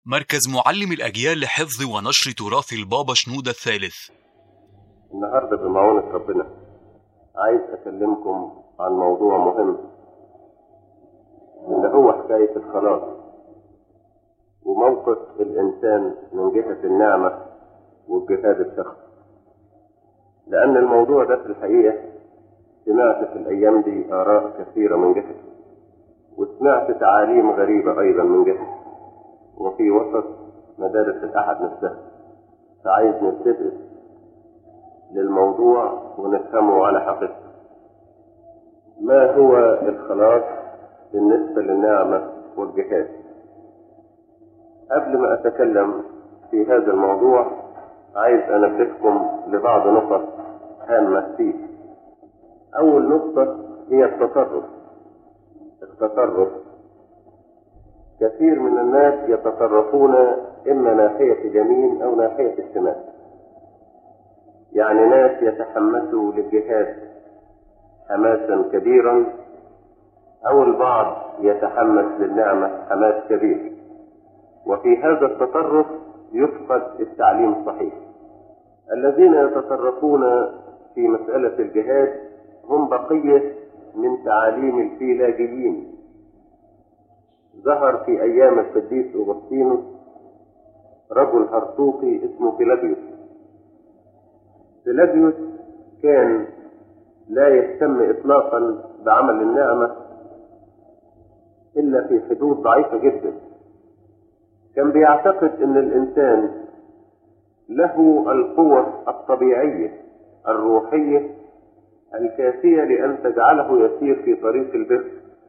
مركز معلم الأجيال لحفظ ونشر تراث البابا شنودة الثالث. النهاردة بمعونة ربنا عايز أكلمكم عن موضوع مهم، اللي هو حكاية الخلاص وموقف الإنسان من جهة النعمة والجهاد الشخصي. لأن الموضوع ده في الحقيقة سمعت في الأيام دي آراء كثيرة من جهته، وسمعت تعاليم غريبة أيضا من جهته، وفي وسط مدارس الأحد نفسها. فعايز نلتفت للموضوع ونفهمه على حقيقته. ما هو الخلاص بالنسبة للنعمة والجهاد؟ قبل ما أتكلم في هذا الموضوع عايز أنبهكم لبعض نقط هامة فيه. أول نقطة هي التصرف. كثير من الناس يتصرفون إما ناحية اليمين أو ناحية الشمال. يعني ناس يتحمسوا للجهاد حماسا كبيرا، أو البعض يتحمس للنعمة حماس كبير، وفي هذا التصرف يفقد التعليم الصحيح. الذين يتصرفون في مسألة الجهاد هم بقية من تعاليم الفيلاجيين. ظهر في أيام القديس أغسطينوس رجل هرطوقي اسمه فيلاجيوس. فيلاجيوس كان لا يهتم إطلاقا بعمل النعمة إلا في حدود ضعيفة جدا. كان بيعتقد أن الإنسان له القوة الطبيعية الروحية الكافية لأن تجعله يسير في طريق البر.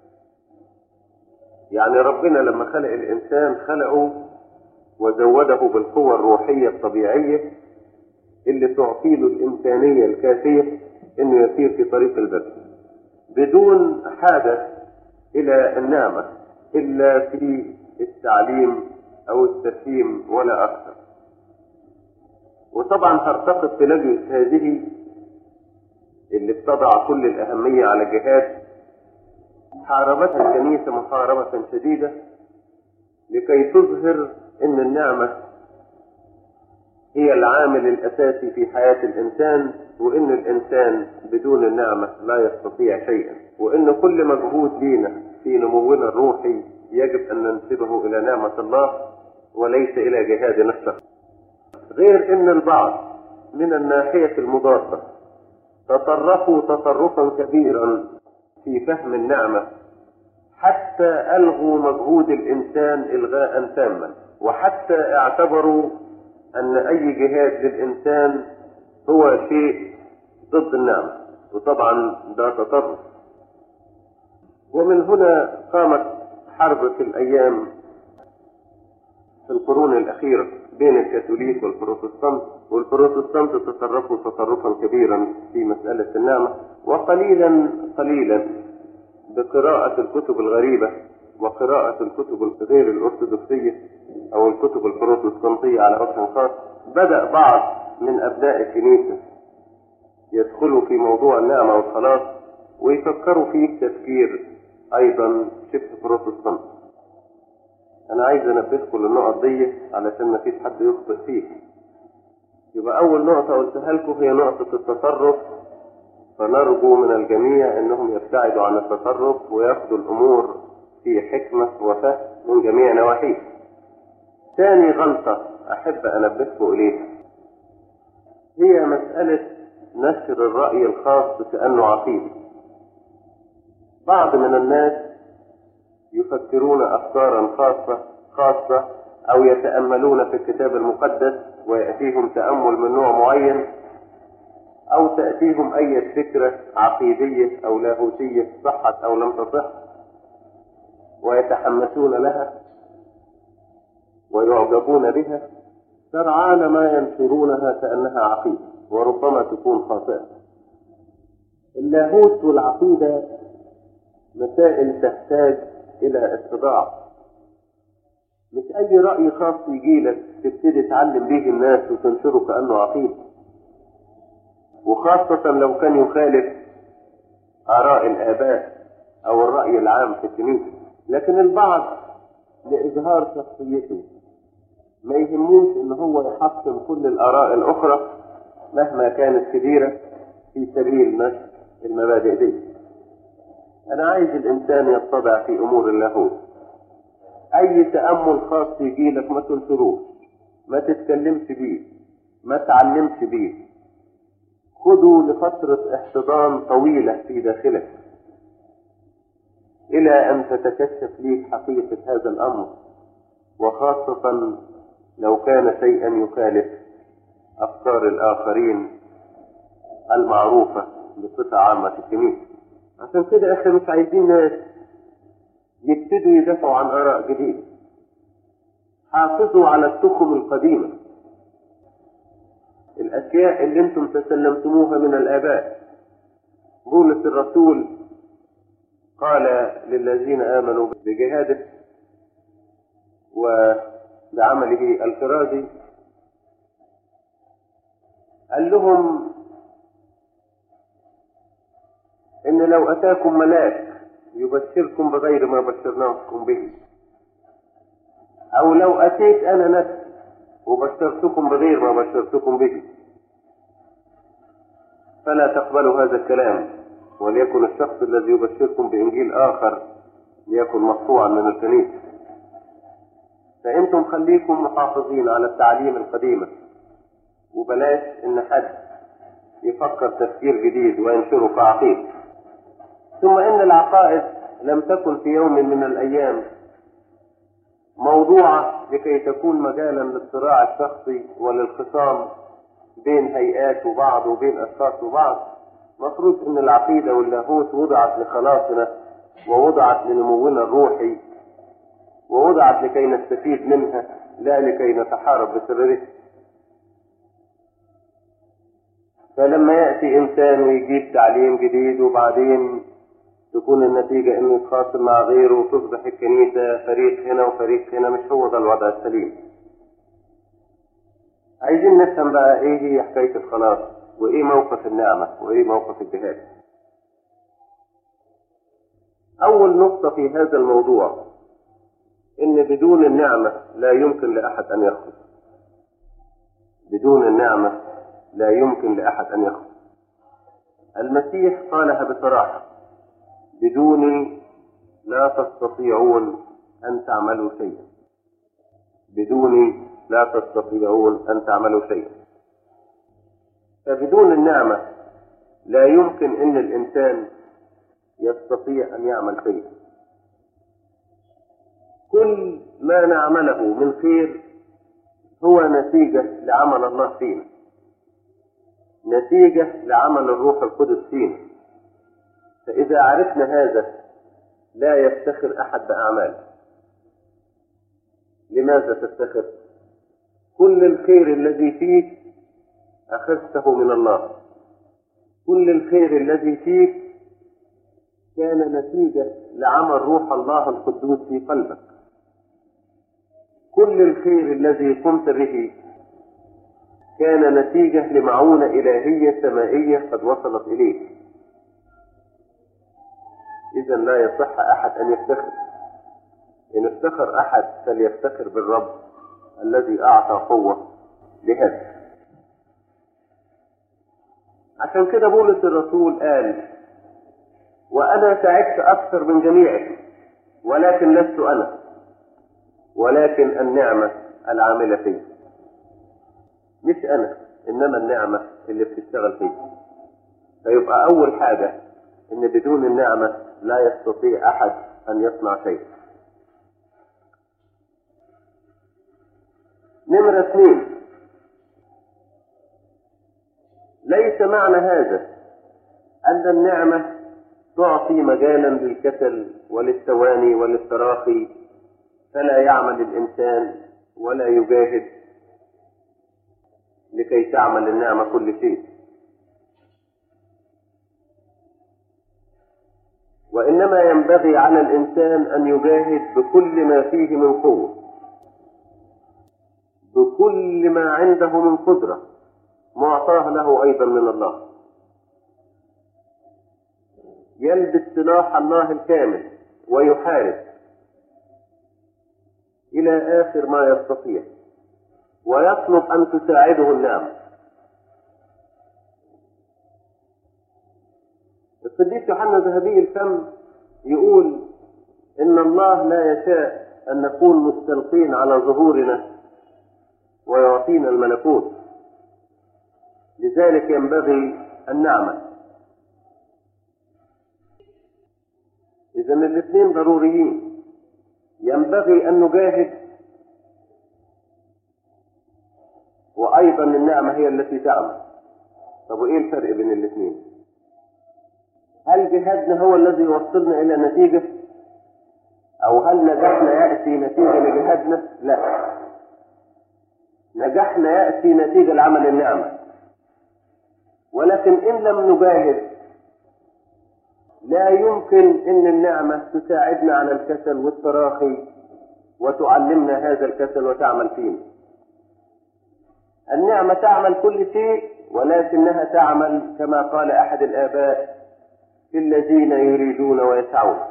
يعني ربنا لما خلق الإنسان خلقه وزوده بالقوة الروحية الطبيعية اللي تعطي له الإمكانية الكافية إنه يسير في طريق البر بدون حاجة إلى النعمة إلا في التعليم أو التفهيم ولا أكثر. وطبعا ترتقط فيلاجيوس هذه اللي بتضع كل الأهمية على الجهاد، حاربتها الكنيسة محاربة شديدة لكي تظهر أن النعمة هي العامل الأساسي في حياة الإنسان، وأن الإنسان بدون النعمة لا يستطيع شيئا، وأن كل مجهود لينا في نمونا الروحي يجب أن ننسبه إلى نعمة الله وليس إلى جهادنا الشخصي. غير أن البعض من الناحية المضادة تطرفوا تطرفا كبيرا في فهم النعمة حتى ألغوا مجهود الإنسان إلغاء تاما، وحتى اعتبروا أن أي جهاد للإنسان هو شيء ضد النعمة، وطبعا ده تطرف. ومن هنا قامت حرب في الأيام في القرون الأخيرة بين الكاثوليك والبروتستانت تطرفوا تطرفا كبيرا في مسألة النعمة، وقليلا قليلا بقراءة الكتب الغريبة وقراءة الكتب غير الأرثوذكسية أو الكتب البروتستانتية على وجه خاص بدأ بعض من أبناء الكنيسة يدخلوا في موضوع النعمة والخلاص ويفكروا فيه تفكير أيضا شبه بروتستانتي. أنا عايز أنبهكم للنقط دي علشان ما فيش حد يخطئ فيه. يبقى أول نقطة قلتها لكم هي نقطة التصرف، فنرجو من الجميع أنهم يبتعدوا عن التصرف ويأخذوا الأمور في حكمة وفهم من جميع نواحيها. ثاني غلطة أحب أنبهكم إليها هي مسألة نشر الرأي الخاص كأنه عقيدة. بعض من الناس يفكرون أفكارا خاصة أو يتأملون في الكتاب المقدس ويأتيهم تأمل من نوع معين، أو تأتيهم أي فكرة عقيدية أو لاهوتية صحت أو لم تصح ويتحمسون لها ويعجبون بها سرعان ما ينشرونها كأنها عقيدة، وربما تكون خاطئة. اللاهوت والعقيدة مسائل تحتاج إلى اتضاع، مش أي رأي خاص يجيلك تبتدي تعلم به الناس وتنشره كأنه عقيدة، وخاصة لو كان يخالف آراء الآباء أو الرأي العام في الكنيسة. لكن البعض لإظهار شخصيته ما يهموش ان هو يحطم كل الآراء الأخرى مهما كانت كبيرة في سبيل نشر المبادئ دي. أنا عايز الإنسان يتضع في أمور اللاهوت. أي تأمل خاص يجيلك ما تنشروش، ما تتكلمش بيه، ما تعلمش بيه، خده لفترة احتضان طويلة في داخلك إلى أن تتكشف ليك حقيقة هذا الأمر، وخاصة لو كان شيئا يخالف أفكار الآخرين المعروفة بصفة عامة في الكنيسة. عشان كده احنا مش عايزين ناس يبتدوا يدافعوا عن آراء جديدة. حافظوا على التخم القديمة، الأشياء اللي انتم تسلمتموها من الآباء. بولس الرسول قال للذين آمنوا بجهاده وبعمله الكرازي، قال لهم إن لو أتاكم ملاك يبشركم بغير ما بشرناكم به، أو لو أتيت أنا نفسي وبشرتكم بغير ما بشرتكم به، فلا تقبلوا هذا الكلام، وليكن الشخص الذي يبشركم بإنجيل آخر ليكن مقطوعا من الكنيسة. فأنتم خليكم محافظين على التعليم القديمة، وبلاش إن حد يفكر تفكير جديد وينشره كعقيدة. ثم إن العقائد لم تكن في يوم من الأيام موضوعة لكي تكون مجالا للصراع الشخصي وللخصام بين هيئات وبعض وبين أشخاص وبعض. مفروض إن العقيدة واللاهوت وضعت لخلاصنا، ووضعت لنمونا الروحي، ووضعت لكي نستفيد منها لا لكي نتحارب بسببها. فلما يأتي إنسان ويجيب تعليم جديد وبعدين تكون النتيجة إنه يتخاصم مع غيره وتصبح الكنيسة فريق هنا وفريق هنا، مش هو ده الوضع السليم. عايزين نفهم بقى إيه هي حكاية الخلاص، وإيه موقف النعمة، وإيه موقف الجهاد. أول نقطة في هذا الموضوع إن بدون النعمة لا يمكن لأحد أن يخلص. بدون النعمة لا يمكن لأحد أن يخلص. المسيح قالها بصراحة: بدوني لا تستطيعون أن تعملوا شيئا. بدوني لا تستطيعون أن تعملوا شيئا. فبدون النعمة لا يمكن أن الإنسان يستطيع أن يعمل شيئا. كل ما نعمله من خير هو نتيجة لعمل الله فينا، نتيجة لعمل الروح القدس فينا. فإذا عرفنا هذا لا يفتخر أحد بأعماله. لماذا تفتخر؟ كل الخير الذي فيك أخذته من الله. كل الخير الذي فيك كان نتيجة لعمل روح الله القدوس في قلبك. كل الخير الذي قمت به كان نتيجة لمعونة إلهية سمائية قد وصلت إليك. إذا لا يصح أحد أن يفتخر. إن افتخر أحد فليفتخر بالرب الذي أعطى قوة لهذا. عشان كده بولس الرسول قال: وأنا تعبت أكثر من جميعكم، ولكن لست أنا، ولكن النعمة العاملة فيه. مش أنا، إنما النعمة اللي بتشتغل فيه. فيبقى أول حاجة إن بدون النعمة لا يستطيع أحد أن يصنع شيء. نمرة 2: ليس معنى هذا أن النعمة تعطي مجالا للكسل وللتواني وللتراخي، فلا يعمل الإنسان ولا يجاهد لكي تعمل النعمة كل شيء. وإنما ينبغي على الإنسان أن يجاهد بكل ما فيه من قوة، بكل ما عنده من قدرة معطاه له أيضا من الله. يلبس سلاح الله الكامل ويحارب إلى آخر ما يستطيع. ويطلب أن تساعده النعمة. القديس يوحنا ذهبي الفم يقول إن الله لا يشاء أن نكون مستلقين على ظهورنا ويعطينا الملكوت، لذلك ينبغي النعمة. إذا الاثنين ضروريين، ينبغي أن نجاهد، وأيضا النعمة هي التي تعمل. طب وإيه الفرق بين الاثنين؟ هل جهادنا هو الذي يوصلنا إلى نتيجة؟ أو هل نجاحنا يأتي نتيجة لجهادنا؟ لا، نجاحنا يأتي نتيجة لعمل النعمة. ولكن إن لم نجاهد لا يمكن أن النعمة تساعدنا على الكسل والتراخي وتعلمنا هذا الكسل وتعمل فينا. النعمة تعمل كل شيء، ولكنها تعمل كما قال أحد الآباء: في الذين يريدون ويسعون.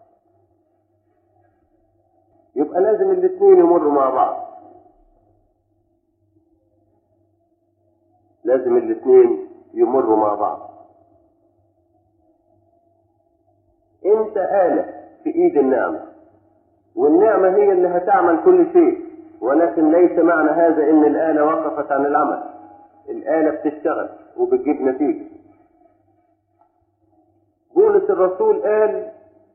يبقى لازم الاثنين يمروا مع بعض، لازم الاثنين يمروا مع بعض. انت آلة في ايد النعمة، والنعمة هي اللي هتعمل كل شيء، ولكن ليس معنى هذا ان الآلة وقفت عن العمل. الآلة بتشتغل وبتجيب نتيجة. بولس الرسول قال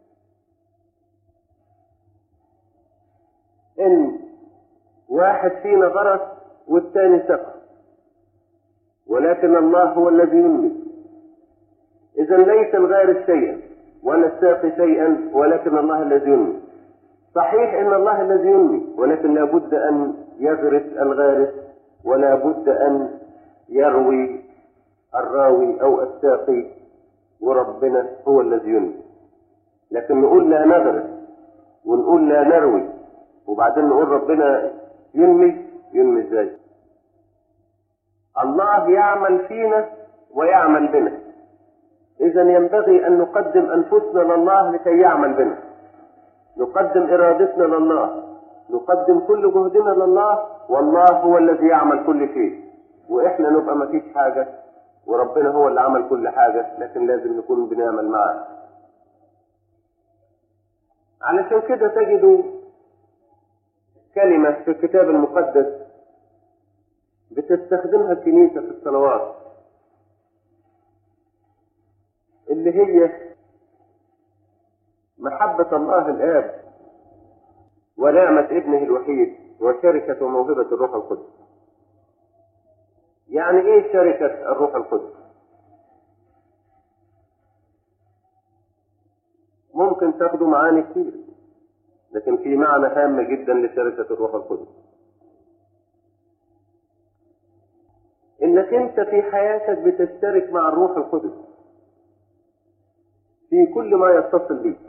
ان واحد فينا غرس والثاني سقى، ولكن الله هو الذي ينمي. اذا ليس الغارس شيئا ولا الساقي شيئا، ولكن الله الذي ينمي. صحيح ان الله الذي ينمي، ولكن لا بد ان يغرس الغارس، ولا بد ان يروي الراوي او الساقي، وربنا هو الذي ينمي. لكن نقول لا نغرس ونقول لا نروي وبعدين نقول ربنا ينمي ازاي؟ الله يعمل فينا ويعمل بنا. إذا ينبغي أن نقدم أنفسنا لله لكي يعمل بنا، نقدم إرادتنا لله، نقدم كل جهدنا لله، والله هو الذي يعمل كل شيء. وإحنا نبقى ما فيش حاجة، وربنا هو اللي عمل كل حاجة، لكن لازم نكون بنعمل معاه. علشان كده تجدوا كلمة في الكتاب المقدس بتستخدمها الكنيسة في الصلوات، اللي هي محبة الله الآب ونعمة ابنه الوحيد وشركة وموهبة الروح القدس. يعني ايه شركة الروح القدس؟ ممكن تاخدوا معاني كتير، لكن في معنى هام جدا لشركة الروح القدس، انك انت في حياتك بتشترك مع الروح القدس في كل ما يتصل بيك.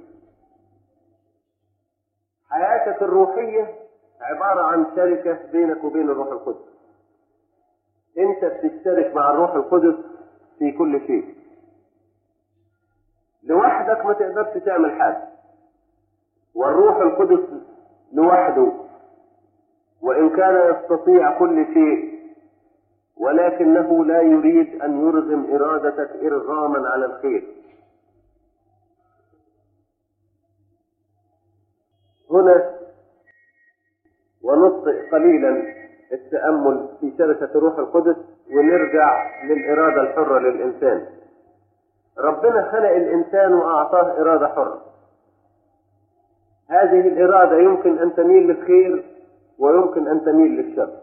حياتك الروحية عبارة عن شركة بينك وبين الروح القدس. انت بتشترك مع الروح القدس في كل شيء. لوحدك ما تقدرش تعمل حاجة، والروح القدس لوحده وإن كان يستطيع كل شيء، ولكنه لا يريد أن يرغم إرادتك إرغاما على الخير. هنا ونطفئ قليلا التأمل في شركة الروح القدس ونرجع للإرادة الحرة للإنسان. ربنا خلق الإنسان وأعطاه إرادة حرة. هذه الإرادة يمكن أن تميل للخير ويمكن أن تميل للشر.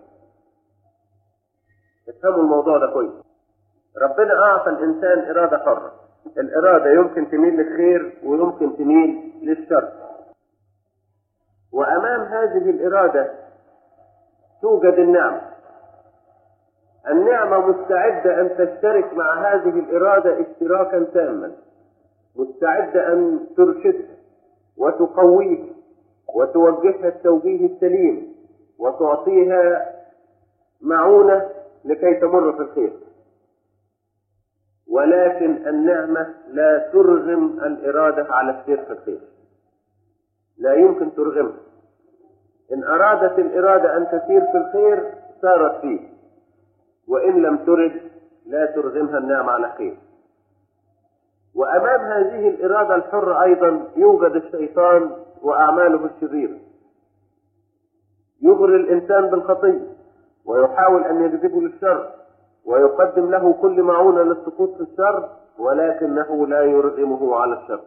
افهموا الموضوع ده كويس. ربنا أعطى الإنسان إرادة حرة. الإرادة يمكن تميل للخير ويمكن تميل للشر. وأمام هذه الإرادة توجد النعمة. النعمة مستعدة أن تشترك مع هذه الإرادة اشتراكا تاما، مستعدة أن ترشدها وتقويها وتوجهها التوجيه السليم وتعطيها معونة لكي تمر في الخير. ولكن النعمة لا ترغم الإرادة على السير في الخير، لا يمكن ترغمها. إن أرادت الإرادة أن تسير في الخير سارت فيه، وإن لم ترد لا ترغمها النعمة على خير. وأمام هذه الإرادة الحرة أيضا يوجد الشيطان وأعماله الشريرة. يغري الإنسان بالخطية ويحاول أن يجذبه للشر ويقدم له كل معونة للسقوط في الشر، ولكنه لا يرغمه على الشر.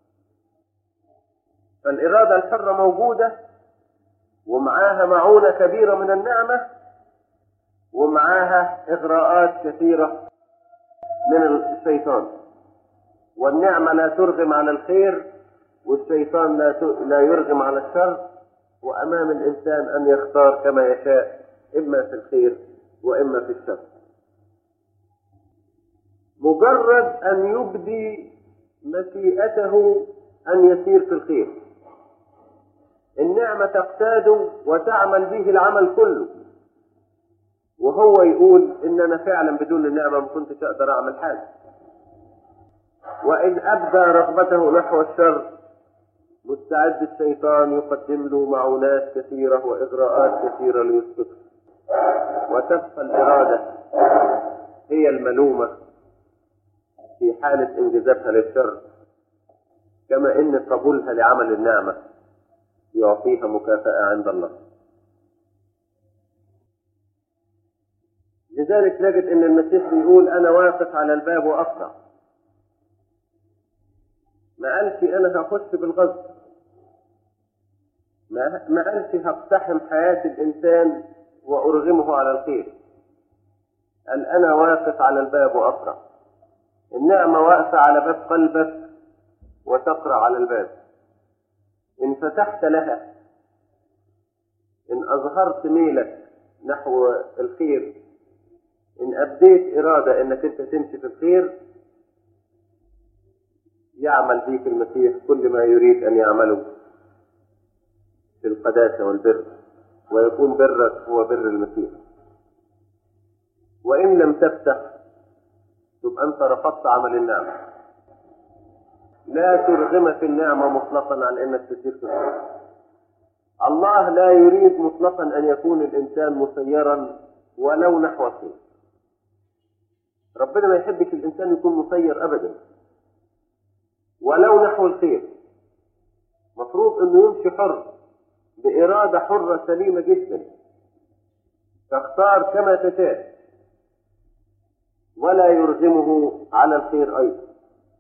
فالإرادة الحرة موجودة ومعاها معونة كبيرة من النعمة، ومعاها إغراءات كثيرة من الشيطان. والنعمة لا ترغم على الخير، والشيطان لا يرغم على الشر، وأمام الإنسان أن يختار كما يشاء، إما في الخير وإما في الشر. مجرد أن يبدي مشيئته أن يسير في الخير، النعمة تقتاده وتعمل به العمل كله، وهو يقول إن أنا فعلا بدون النعمة ما كنتش أقدر أعمل حاجة. وإن أبدى رغبته نحو الشر، مستعد الشيطان يقدم له معونات كثيرة وإغراءات كثيرة ليسقطه، وتبقى الإرادة هي الملومة في حالة انجذابها للشر، كما إن قبولها لعمل النعمة يعطيها مكافأة عند الله. لذلك نجد إن المسيح بيقول أنا واقف على الباب وأقرع. ما قالش أنا هخش بالغصب، ما قالش هقتحم حياة الإنسان وأرغمه على الخير. قال أنا واقف على الباب وأقرع. النعمة واقفة على باب قلبك وتقرع على الباب. إن فتحت لها، إن أظهرت ميلك نحو الخير، إن أبديت إرادة إنك أنت تمشي في الخير، يعمل بيك المسيح كل ما يريد أن يعمله في القداسة والبر، ويكون برك هو بر المسيح. وإن لم تفتح تبقى أنت رفضت عمل النعمة. لا ترغمك النعمة مطلقا عن أنك تسير في الخير. الله لا يريد مطلقا أن يكون الإنسان مسيرا ولو نحو الخير. ربنا ما يحبش الإنسان يكون مسير أبدا ولو نحو الخير. مفروض أنه يمشي حر بإرادة حرة سليمة جدا، تختار كما تشاء، ولا يرغمه على الخير أيضا.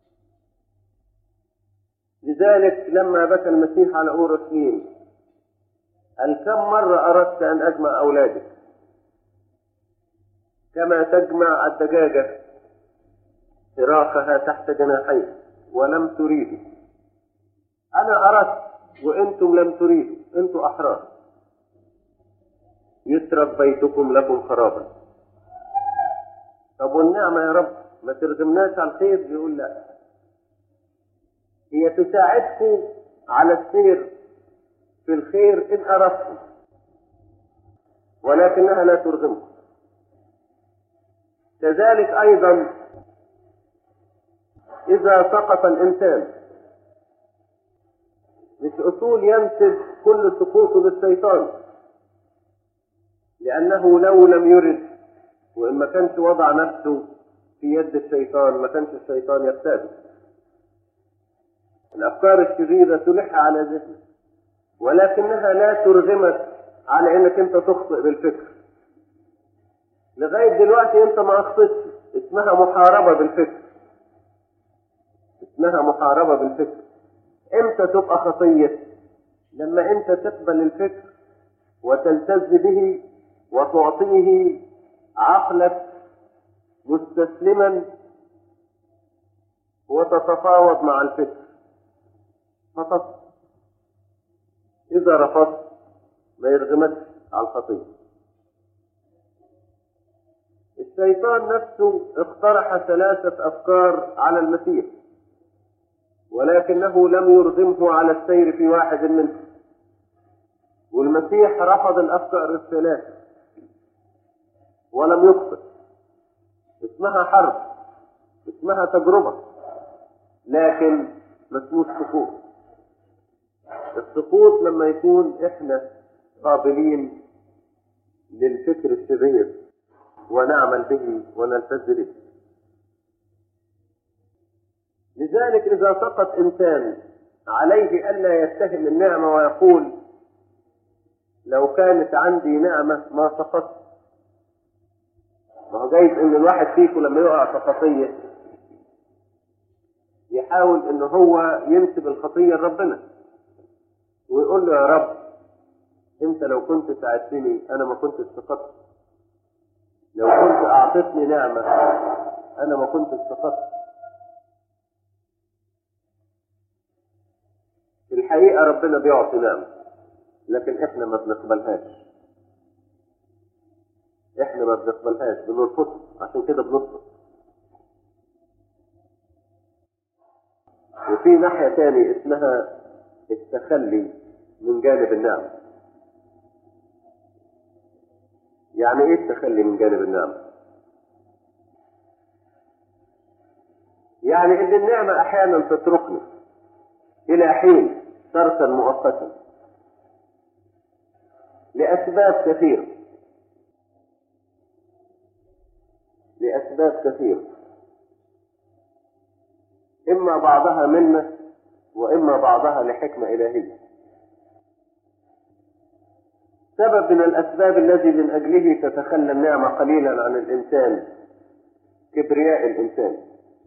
لذلك لما بكى المسيح على أورشليم قال كم مرة أردت أن أجمع أولادك كما تجمع الدجاجة فراخها تحت جناحيه ولم تريدوا. أنا أردت وأنتم لم تريدوا، أنتم أحرار. يترك بيتكم لكم خرابا. طب والنعمة يا رب ما ترغمناش على الخير؟ يقول لا، هي تساعدكم على السير في الخير إن أردتم، ولكنها لا ترغمكم. كذلك أيضا إذا سقط الإنسان، مش أصول ينسب كل سقوطه للشيطان، لأنه لو لم يرد وإن ما كانش وضع نفسه في يد الشيطان ما كانش الشيطان يغتابه. الأفكار الشريرة تلح على ذهنك، ولكنها لا ترغمك على أنك أنت تخطئ بالفكر. لغاية دلوقتي أنت ما أخطئتش، اسمها محاربة بالفكر. اسمها محاربة بالفكر. امتى تبقى خطية؟ لما أنت تقبل الفكر وتلتز به وتعطيه عقلك مستسلما وتتفاوض مع الفكر فقط. إذا رفضت ما يرغمكش على الخطية. الشيطان نفسه اقترح 3 أفكار على المسيح، ولكنه لم يرغمه على السير في واحد منهم، والمسيح رفض الأفكار ال3 ولم يخطئ. اسمها حرب، اسمها تجربة، لكن ما اسموش سقوط. السقوط لما يكون احنا قابلين للفكر الشرير ونعمل به ونلتز به. لذلك إذا سقط إنسان عليه ألا يتهم النعمة ويقول لو كانت عندي نعمة ما سقطت. ما هو جايز إن الواحد فيكم لما يقع في خطية يحاول إن هو ينسب الخطية لربنا ويقول له يا رب أنت لو كنت ساعدتني أنا ما كنت سقطت، لو كنت أعطتني نعمة أنا ما كنت سقطت. في الحقيقة ربنا بيعطي نعمة لكن إحنا ما بنقبلهاش، إحنا ما بنقبلهاش، بنرفضها، عشان كده بنطلب. وفي ناحية تاني اسمها التخلي من جانب النعمة. يعني ايه التخلي من جانب النعمة؟ يعني ان النعمة احيانا تتركني الى حين تركا مؤقتا لاسباب كثيرة، اما بعضها منة واما بعضها لحكمة الهية. سبب من الأسباب الذي من أجله تتخلى النعمة قليلا عن الإنسان كبرياء الإنسان.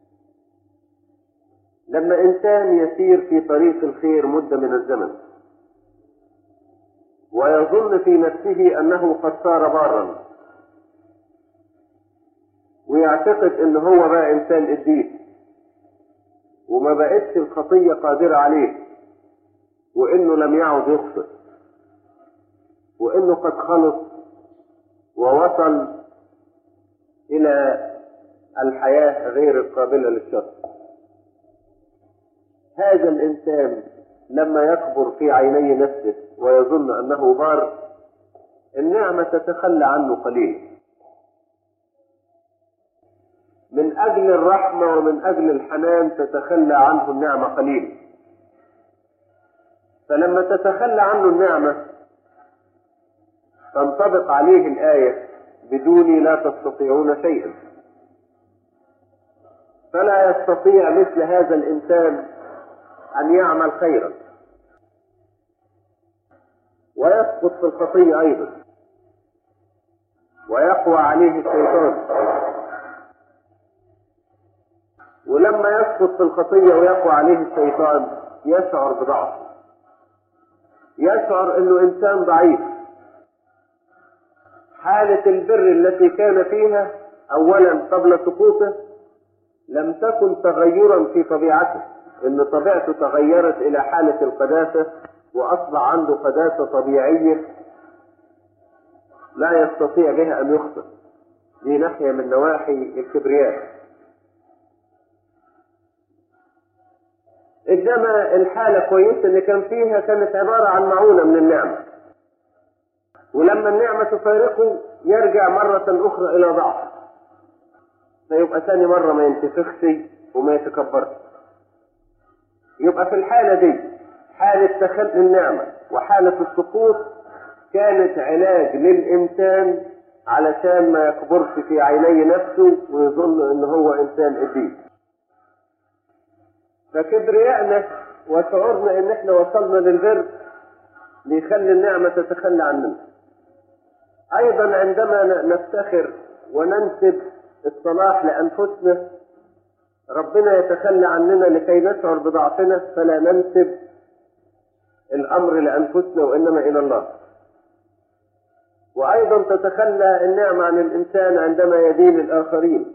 لما إنسان يسير في طريق الخير مدة من الزمن ويظن في نفسه أنه قد صار بارا ويعتقد أنه هو بقى إنسان قديس وما بقتش الخطية قادرة عليه وإنه لم يعد يخطئ وإنه قد خلص ووصل إلى الحياة غير القابلة للشر، هذا الإنسان لما يكبر في عيني نفسه ويظن أنه بار النعمة تتخلى عنه قليلا. من أجل الرحمة ومن أجل الحنان تتخلى عنه النعمة قليلا. فلما تتخلى عنه النعمة تنطبق عليه الآية بدوني لا تستطيعون شيئا. فلا يستطيع مثل هذا الإنسان أن يعمل خيرا ويسقط في الخطية أيضا ويقوى عليه الشيطان. ولما يسقط في الخطية ويقوى عليه الشيطان يشعر بضعف، يشعر أنه إنسان ضعيف. حالة البر التي كان فيها أولا قبل سقوطه لم تكن تغيرا في طبيعته، إن طبيعته تغيرت إلى حالة القداسة وأصبح عنده قداسة طبيعية لا يستطيع بها أن يخطئ. دي ناحية من نواحي الكبرياء. إنما الحالة كويسة اللي كان فيها كانت عبارة عن معونة من النعمة، ولما النعمة تفارقه يرجع مرة أخرى إلى ضعف، فيبقى ثاني مرة ما ينتفخش وما يتكبرش. يبقى في الحالة دي حالة تخلي النعمة وحالة السقوط كانت علاج للإنسان علشان ما يكبرش في عيني نفسه ويظن إن هو إنسان قديس. فكبريائنا وشعورنا إن إحنا وصلنا للبر بيخلي النعمة تتخلى عننا. أيضا عندما نفتخر وننسب الصلاح لأنفسنا ربنا يتخلى عننا لكي نشعر بضعفنا، فلا ننسب الأمر لأنفسنا وإنما إلى الله. وأيضا تتخلى النعمة عن الإنسان عندما يدين الآخرين،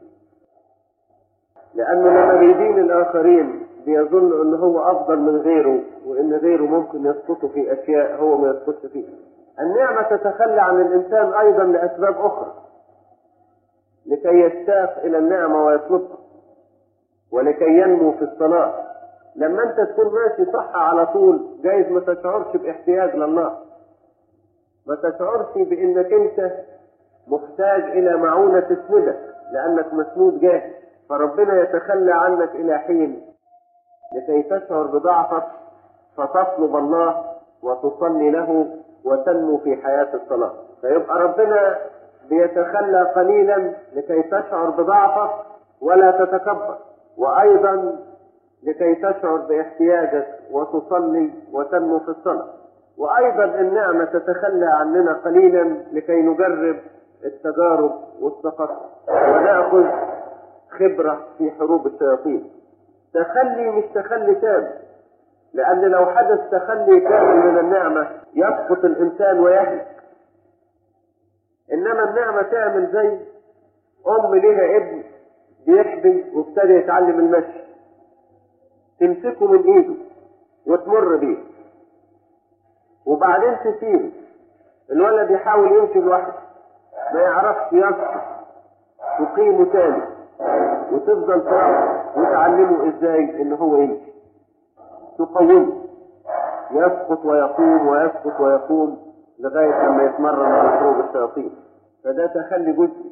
لأنه لما بيدين الآخرين بيظن أنه هو أفضل من غيره وإن غيره ممكن يسقط في أشياء هو ما يسقطش فيها. النعمة تتخلى عن الإنسان أيضا لأسباب أخرى لكي يشتاق إلى النعمة ويطلبها ولكي ينمو في الصلاة. لما أنت تكون ماشي صح على طول جايز ما تشعرش باحتياج لله، ما تشعرش بأنك أنت محتاج إلى معونة تسندك لأنك مسنود جاهز، فربنا يتخلى عنك إلى حين لكي تشعر بضعفك فتطلب الله وتصلي له وتنمو في حياة الصلاة. فيبقى ربنا بيتخلى قليلا لكي تشعر بضعفك ولا تتكبر، وأيضا لكي تشعر باحتياجك وتصلي وتنمو في الصلاة. وأيضا النعمة تتخلى عننا قليلا لكي نجرب التجارب والسقط ونأخذ خبرة في حروب الشياطين. تخلي مش تخلي تام، لأن لو حدث تخلي كامل من النعمة يسقط الإنسان ويهلك. إنما النعمة تعمل زي أم ليها ابن بيحبي وابتدى يتعلم المشي، تمسكه من إيده وتمر بيه وبعدين تسيبه. الولد يحاول يمشي لوحده ما يعرفش يسقط، تقيمه تاني وتفضل تربيه وتعلمه ازاي ان هو يمشي، تقومه يسقط ويقوم ويسقط ويقوم لغاية لما يتمرن على حروب الشياطين. فده تخلي جزئي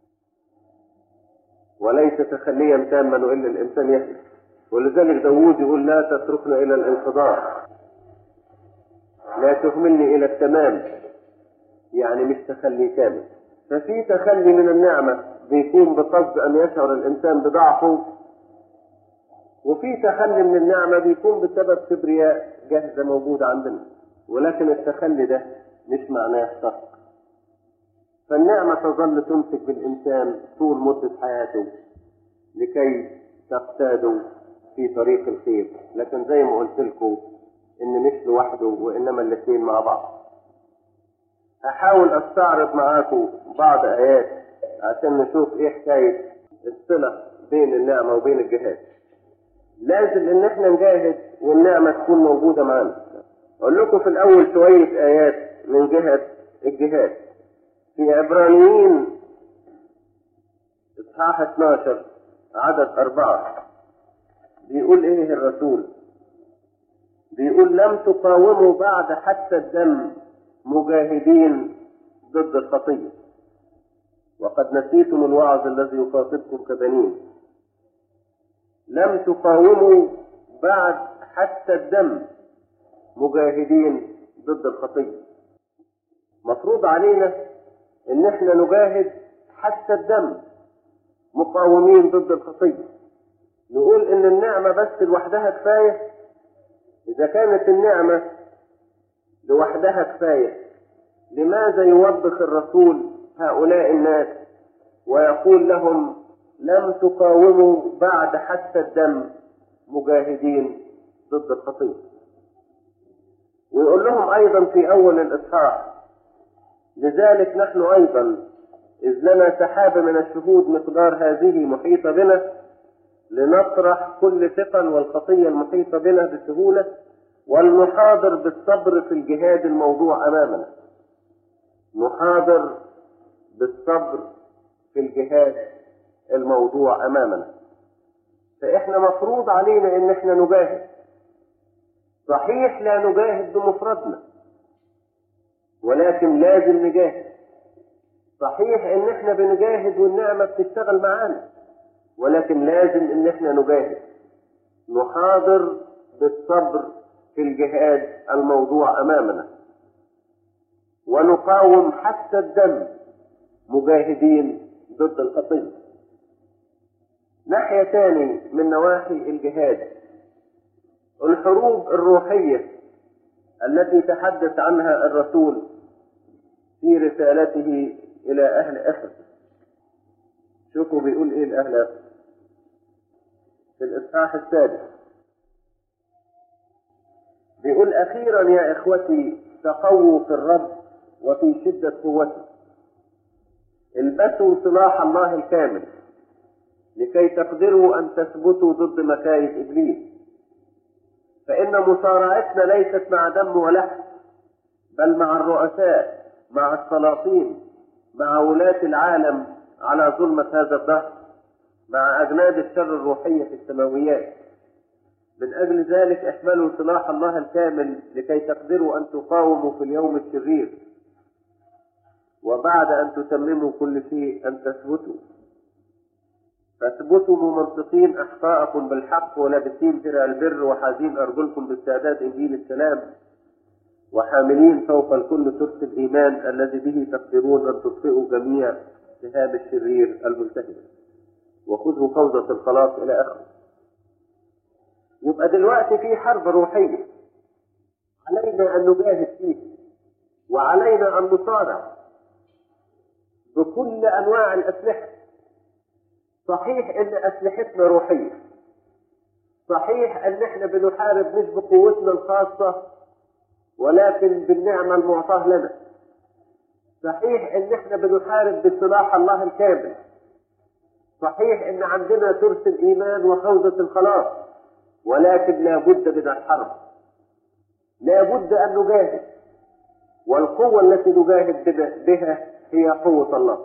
وليس تخليا تاما الا الانسان يهلك. ولذلك داوود يقول لا تتركنا الى الانقضاء، لا تهملني الى التمام، يعني مش تخلي كامل. ففي تخلي من النعمة بيكون بقصد ان يشعر الانسان بضعفه، وفي تخلي من النعمة بيكون بسبب كبرياء جاهزة موجودة عندنا، ولكن التخلي ده مش معناه شق. فالنعمة تظل تمسك بالإنسان طول مدة حياته لكي تقتاده في طريق الخير. لكن زي ما قلت لكم إن مش لوحده وإنما الاثنين مع بعض. هحاول أستعرض معاكم بعض آيات عشان نشوف إيه حكاية الصلة بين النعمة وبين الجهاد. لازم إن إحنا نجاهد والنعمة تكون موجودة معانا. أقول لكم في الأول شوية آيات من جهة الجهاد. في عبرانيين إصحاح 12 عدد 4 بيقول إيه الرسول؟ بيقول لم تقاوموا بعد حتى الدم مجاهدين ضد الخطية، وقد نسيتم الوعظ الذي يخاطبكم كبنين. لم تقاوموا بعد حتى الدم مجاهدين ضد الخطية. مفروض علينا ان احنا نجاهد حتى الدم مقاومين ضد الخطية. نقول ان النعمة بس لوحدها كفاية. اذا كانت النعمة لوحدها كفاية، لماذا يوبخ الرسول هؤلاء الناس ويقول لهم لم تقاوموا بعد حتى الدم مجاهدين ضد الخطية؟ ويقول لهم ايضا في اول الاصحاح لذلك نحن ايضا اذ لنا سحابة من الشهود مقدار هذه محيطة بنا لنطرح كل ثقل والخطية المحيطة بنا بسهولة والنحاضر بالصبر في الجهاد الموضوع امامنا. نحاضر بالصبر في الجهاد الموضوع امامنا. فاحنا مفروض علينا ان احنا نجاهد. صحيح لا نجاهد بمفردنا، ولكن لازم نجاهد. صحيح ان احنا بنجاهد والنعمة بتشتغل معانا، ولكن لازم ان احنا نجاهد. نحاضر بالصبر في الجهاد الموضوع امامنا، ونقاوم حتى الدم مجاهدين ضد الخطية. ناحية تاني من نواحي الجهاد الحروب الروحية التي تحدث عنها الرسول في رسالته إلى أهل أفسس. شوفوا بيقول إيه لأهل أفسس في الإصحاح 6. بيقول أخيرا يا إخوتي تقووا في الرب وفي شدة قوته، البسوا سلاح الله الكامل لكي تقدروا أن تثبتوا ضد مكايد إبليس. فإن مصارعتنا ليست مع دم ولحم، بل مع الرؤساء، مع السلاطين، مع ولاة العالم على ظلمة هذا الدهر، مع أجناد الشر الروحية في السماويات. من أجل ذلك احملوا سلاح الله الكامل لكي تقدروا أن تقاوموا في اليوم الشرير، وبعد أن تتمموا كل شيء أن تثبتوا. فاثبتوا ممسكين أحقاءكم بالحق ولابسين درع البر وحازين أرجلكم بالسادات إنجيل السلام. وحاملين فوق الكل ترس الإيمان الذي به تقدرون أن تطفئوا جميع سهام الشرير الملتهبة وخذوا فوزة الخلاص إلى آخره. يبقى دلوقتي في حرب روحية علينا أن نجاهد فيه، وعلينا أن نصارع بكل أنواع الأسلحة. صحيح أن أسلحتنا روحية، صحيح أن احنا بنحارب مش بقوتنا الخاصة ولكن بالنعمة المعطاة لنا، صحيح أن احنا بنحارب بسلاح الله الكامل، صحيح أن عندنا ترس الإيمان وفوزة الخلاص، ولكن لا بد من الحرب، لا بد أن نجاهد، والقوة التي نجاهد بها هي قوة الله.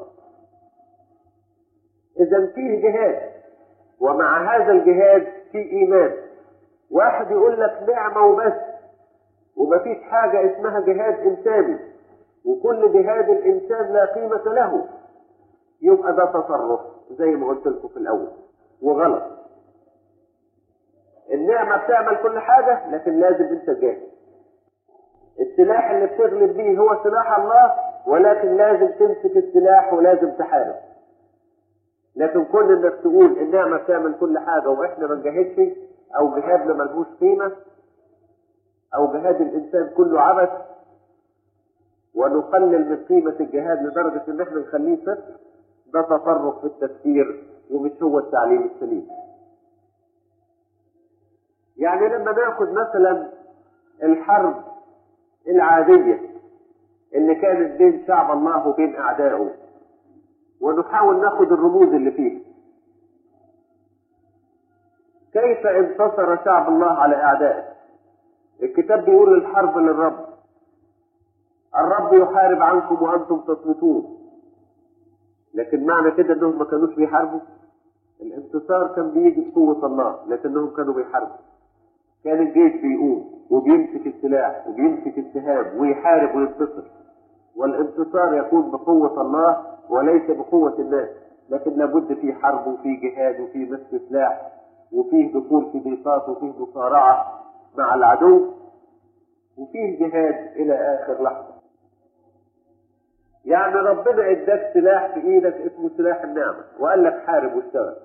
إذا فيه جهاد، ومع هذا الجهاد في إيمان. واحد يقول لك نعمة وبس ومفيش حاجة اسمها جهاد إنساني، وكل جهاد الإنسان لا قيمة له، يبقى ده تصرف زي ما قلت لكم في الأول وغلط. النعمة بتعمل كل حاجة، لكن لازم انت تجاهد. السلاح اللي بتغلب بيه هو سلاح الله، ولكن لازم تمسك السلاح ولازم تحارب. لكن كل انك تقول النعمة بتعمل كل حاجة واحنا ما نجاهدش، او جهادنا ملهوش قيمة، او جهاد الانسان كله عبث، ونقلل من قيمة الجهاد لدرجة ان احنا نخليه صفر، ده تطرف في التفكير ومش هو التعليم السليم. يعني لما ناخد مثلا الحرب العادية اللي كانت بين شعب الله وبين اعدائه، ونحاول ناخد الرموز اللي فيه. كيف انتصر شعب الله على اعدائه؟ الكتاب بيقول الحرب للرب، الرب يحارب عنكم وانتم تصمتون. لكن معنى كده انهم ما كانوش بيحاربوا؟ الانتصار كان بيجي بقوة الله، لكنهم كانوا بيحاربوا. كان الجيش بيقوم وبيمسك السلاح وبيمسك السهام ويحارب وينتصر، والانتصار يكون بقوة الله وليس بقوة الناس. لكن لابد في حرب وفي جهاد وفي مسك سلاح وفيه دخول في ضيقات وفيه مصارعة مع العدو وفيه جهاد إلى آخر لحظة. يعني ربنا اداك سلاح في ايدك اسمه سلاح النعمة وقال لك حارب واشتغل.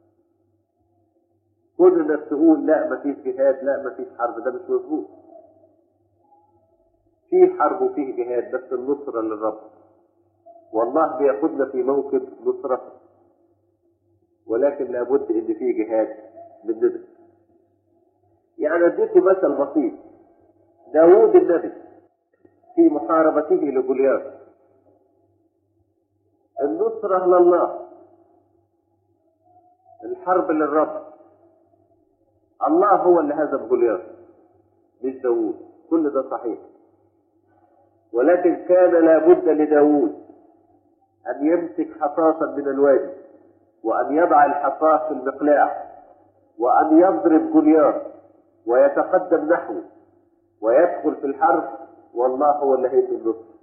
كل انك تقول لا مفيش جهاد، لا مفيش حرب، ده مش مظبوط. فيه حرب وفيه جهاد، بس النصرة للرب، والله بياخدنا في موكب نصرته، ولكن لابد ان فيه جهاد مننا. يعني اديكم مثل بسيط. داوود النبي في محاربته لجولياث، النصرة لله، الحرب للرب. الله هو اللي هزم جولياث مش داوود، كل ده صحيح. ولكن كان لابد لداوود أن يمسك حصاة من الوادي، وأن يضع الحصاة في المقلاع، وأن يضرب جولياث ويتقدم نحوه ويدخل في الحرب، والله هو اللي هيدي النصر.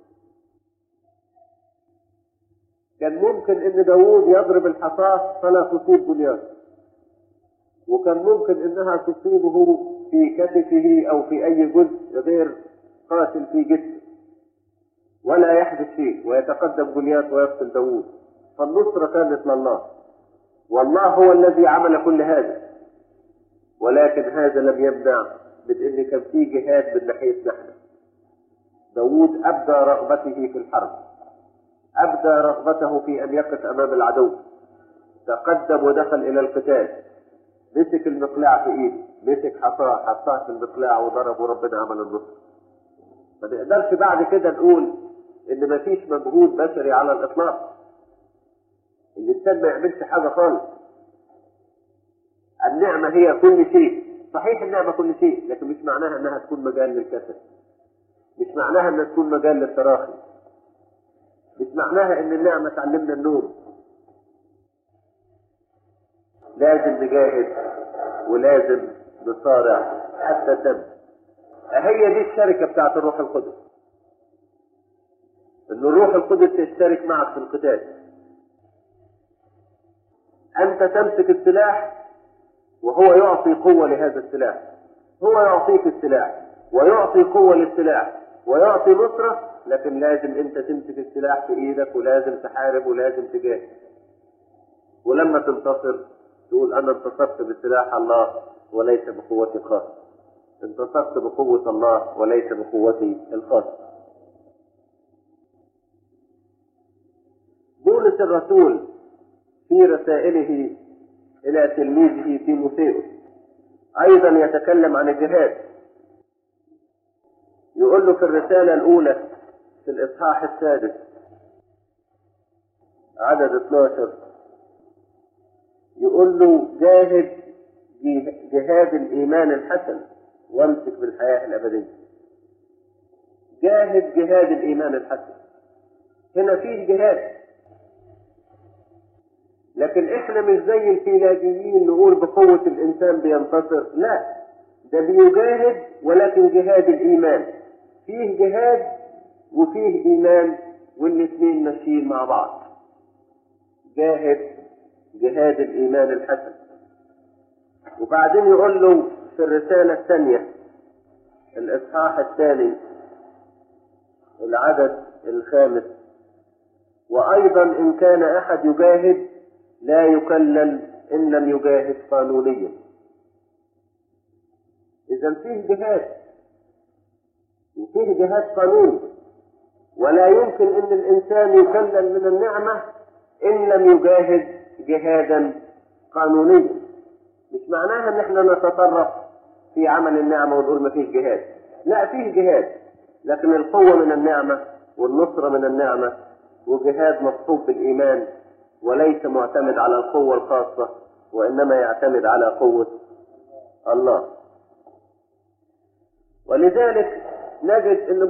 كان ممكن ان داوود يضرب الحصاة فلا تصيب جولياث، وكان ممكن انها تصيبه في كتفه او في اي جزء غير قاتل في جسمه ولا يحدث شيء، ويتقدم جولياث ويقتل داوود. فالنصرة كانت لله، والله هو الذي عمل كل هذا. ولكن هذا لم يمنع من ان كان في جهاد من ناحيتنا احنا. داوود ابدى رغبته في الحرب، أبدى رغبته في أن يقف أمام العدو، تقدم ودخل إلى القتال، مسك المقلاع في إيده، مسك حطاه في المقلاع وضرب، وربنا عمل النصر. ما نقدرش بعد كده نقول إن ما فيش مجهود بشري على الإطلاق. الإنسان ما يعملش حاجة خالص. النعمة هي كل شيء، صحيح النعمة كل شيء، لكن مش معناها أنها تكون مجال للكسل، مش معناها أنها تكون مجال للتراخي، مش معناها ان النعمة تعلمنا النوم. لازم نجاهد ولازم نصارع حتى تم. هي دي الشركة بتاعت الروح القدس، ان الروح القدس تشترك معك في القتال. انت تمسك السلاح وهو يعطي قوة لهذا السلاح، هو يعطيك السلاح ويعطي قوة للسلاح، ويعطي نصرة، لكن لازم انت تمسك السلاح في ايدك، ولازم تحارب، ولازم تجاهد. ولما تنتصر تقول انا انتصرت بسلاح الله وليس بقوتي الخاصة، انتصرت بقوة الله وليس بقوتي الخاصة. بولس الرسول في رسائله إلى تلميذه تيموثاوس أيضا يتكلم عن الجهاد. يقول له في الرسالة الأولى في الإصحاح 6 عدد 12، يقول له جاهد جهاد الإيمان الحسن وامسك بالحياة الأبدية. جاهد جهاد الإيمان الحسن. هنا فيه جهاد، لكن احنا مش زي الفيلاجيين نقول بقوة الإنسان بينتصر، لا، ده بيجاهد، ولكن جهاد الإيمان. فيه جهاد وفيه إيمان، والاثنين ماشيين مع بعض. جاهد جهاد الإيمان الحسن. وبعدين يقول له في الرسالة الثانية الإصحاح 2 العدد 5، وأيضا إن كان أحد يجاهد لا يكلل إن لم يجاهد قانونيا. إذا فيه جهاد وفيه جهاد قانوني، ولا يمكن إن الإنسان يكلل من النعمة إن لم يجاهد جهادا قانونيا. مش معناها إن احنا نتطرف في عمل النعمة ونقول ما فيش جهاد، لا، فيه جهاد، لكن القوة من النعمة والنصرة من النعمة، وجهاد مصحوب بالإيمان وليس معتمد على القوة الخاصة، وإنما يعتمد على قوة الله. ولذلك نجد أن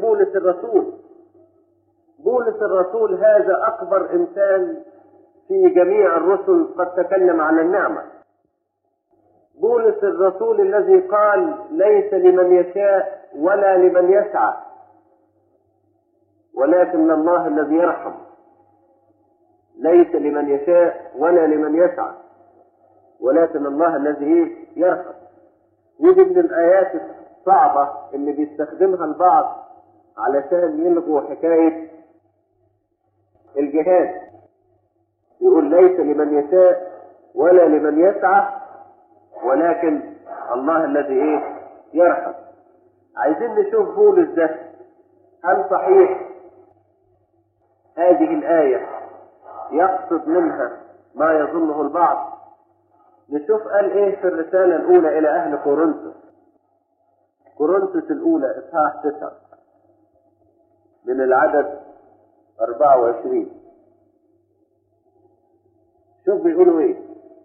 بولس الرسول هذا أكبر إنسان في جميع الرسل قد تكلم عن النعمة. بولس الرسول الذي قال ليس لمن يشاء ولا لمن يسعى، ولكن الله الذي يرحم. ليس لمن يشاء ولا لمن يسعى، ولكن الله الذي يرحم. ودي من الآيات الصعبة اللي بيستخدمها البعض علشان يلغوا حكاية الجهاد. يقول ليس لمن يشاء ولا لمن يسعى، ولكن الله الذي يرحم. عايزين نشوف بولس ده، هل صحيح هذه الآية يقصد منها ما يظنه البعض؟ نشوف قال ايه في الرسالة الأولى إلى أهل كورنثوس الأولى إصحاح 9 من العدد 24. شوف بيقولوا ايه: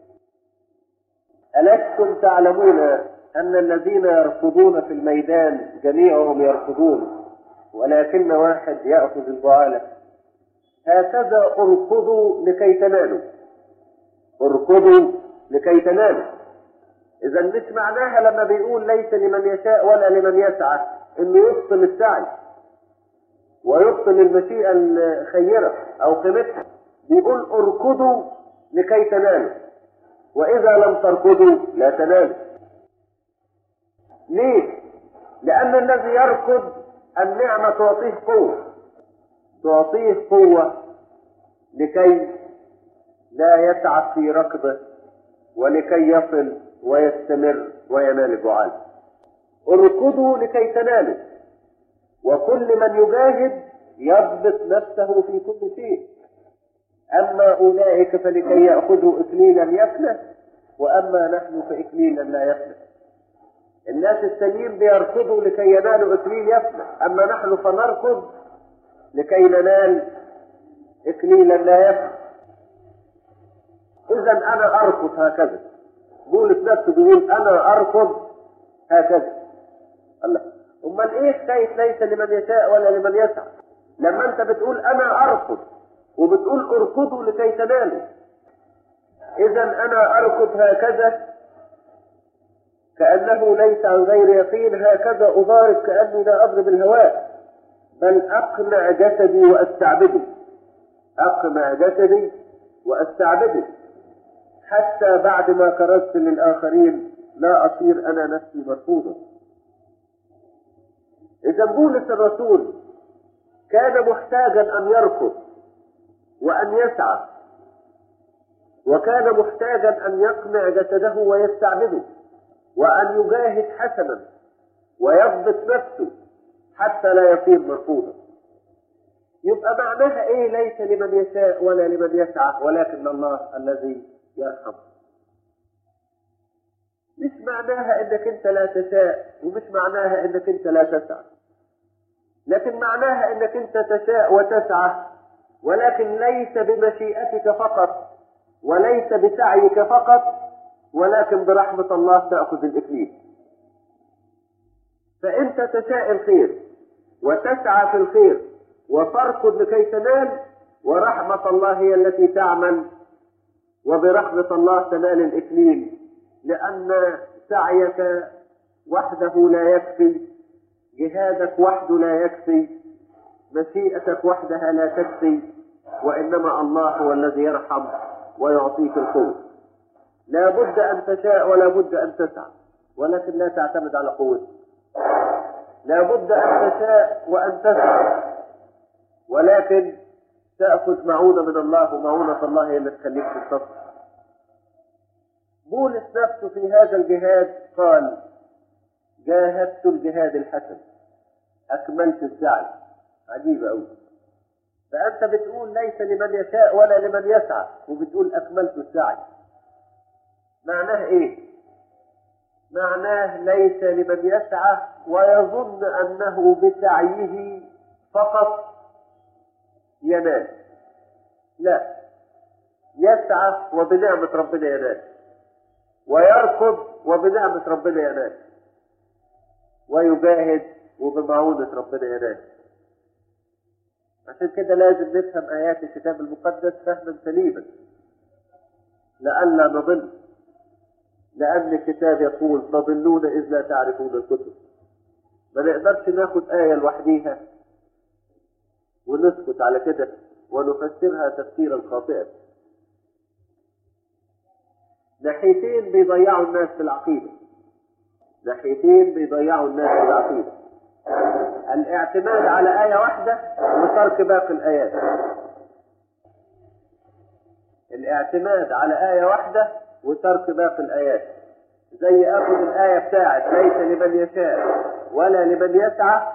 ألستم تعلمون أن الذين يركضون في الميدان جميعهم يركضون، ولكن واحد يأخذ البعالة؟ هكذا اركضوا لكي تنالوا. اركضوا لكي تنالوا. إذا مش معناها لما بيقول ليس لمن يشاء ولا لمن يسعى إنه يبطل السعي ويبطل المشيئة الخيرة أو قيمتها. بيقول اركضوا لكي تنالوا، وإذا لم تركضوا لا تنالوا. ليه؟ لأن الذي يركض النعمة تعطيه قوة لكي لا يتعب في ركضه، ولكي يصل ويستمر وينال الجعال. اركضوا لكي تنالوا، وكل من يجاهد يضبط نفسه في كل شيء. أما أولئك فلكي يأخذوا إكليلا يفنى، وأما نحن فإكليلا لا يفنى. الناس التانيين بيركضوا لكي ينالوا إكليل يفنى، أما نحن فنركض لكي ننال إكليلا لا يفنى. إذا أنا أركض هكذا. بولس نفسه بيقول أنا أركض هكذا. الله، أمال إيه حكاية ليس لمن يشاء ولا لمن يسعى؟ لما أنت بتقول أنا أركض وبتقول اركضوا لكي تنالوا، إذا أنا أركض هكذا كأنه ليس عن غير يقين، هكذا أضارب كأني لا أضرب الهواء، بل أقنع جسدي وأستعبده. أقنع جسدي وأستعبده حتى بعد ما كرست للآخرين لا أصير أنا نفسي مرفوضا. إذا بولس الرسول كان محتاجا أن يركض وأن يسعى، وكان محتاجا أن يقمع جسده ويستعبده، وأن يجاهد حسنا ويضبط نفسه حتى لا يصير مرفوضا. يبقى معناها ايه؟ ليس لمن يشاء ولا لمن يسعى، ولكن الله الذي يرحم. مش معناها انك انت لا تشاء، ومش معناها انك انت لا تسعى، لكن معناها انك انت تشاء وتسعى، ولكن ليس بمشيئتك فقط وليس بسعيك فقط، ولكن برحمة الله تأخذ الإكليل. فأنت تشاء الخير وتسعى في الخير وتركض لكي تنال، ورحمة الله هي التي تعمل، وبرحمة الله تنال الإكليل، لأن سعيك وحده لا يكفي، جهادك وحده لا يكفي، مشيئتك وحدها لا تكفي، وإنما الله هو الذي يرحم ويعطيك القوة. لا بد أن تشاء ولا بد أن تسعى، ولكن لا تعتمد على قوتك. لا بد أن تشاء وأن تسعى، ولكن تأخذ معونة من الله، ومعونة الله هي اللي تخليك تنتصر. بولس نفسه في هذا الجهاد قال: جاهدت الجهاد الحسن، أكملت السعي. عجيبة أوي. فأنت بتقول ليس لمن يشاء ولا لمن يسعى، وبتقول أكملت السعي. معناه إيه؟ معناه ليس لمن يسعى ويظن أنه بسعيه فقط ينال. لا، يسعى وبنعمة ربنا ينال، ويركض وبنعمة ربنا ينال، ويجاهد وبمعونة ربنا ينال. عشان كده لازم نفهم آيات الكتاب المقدس فهما سليما لئلا نضل، لأن الكتاب يقول: تضلون إذ لا تعرفون الكتب. ما نقدرش ناخد آية لوحديها ونسكت على كده ونفسرها تفسيرا خاطئا. ناحيتين بيضيعوا الناس في العقيدة، ناحيتين بيضيعوا الناس في العقيدة: الاعتماد على آية واحدة وترك باقي الآيات. الاعتماد على آية واحدة وترك باقي الآيات، زي أخذ الآية بتاعت ليس لمن يشاء ولا لمن يسعى،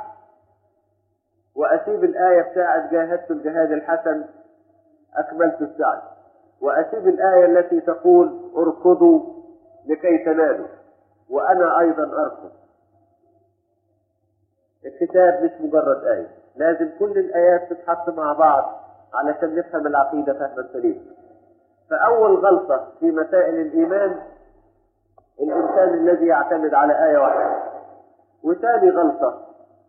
وأسيب الآية بتاعت جاهدت الجهاد الحسن أكملت السعي، وأسيب الآية التي تقول اركضوا لكي تنالوا، وأنا أيضا أركض. الكتاب مش مجرد آية، لازم كل الآيات تتحط مع بعض علشان نفهم العقيدة فهما سليما. فأول غلطة في مسائل الإيمان الإنسان الذي يعتمد على آية واحدة. وثاني غلطة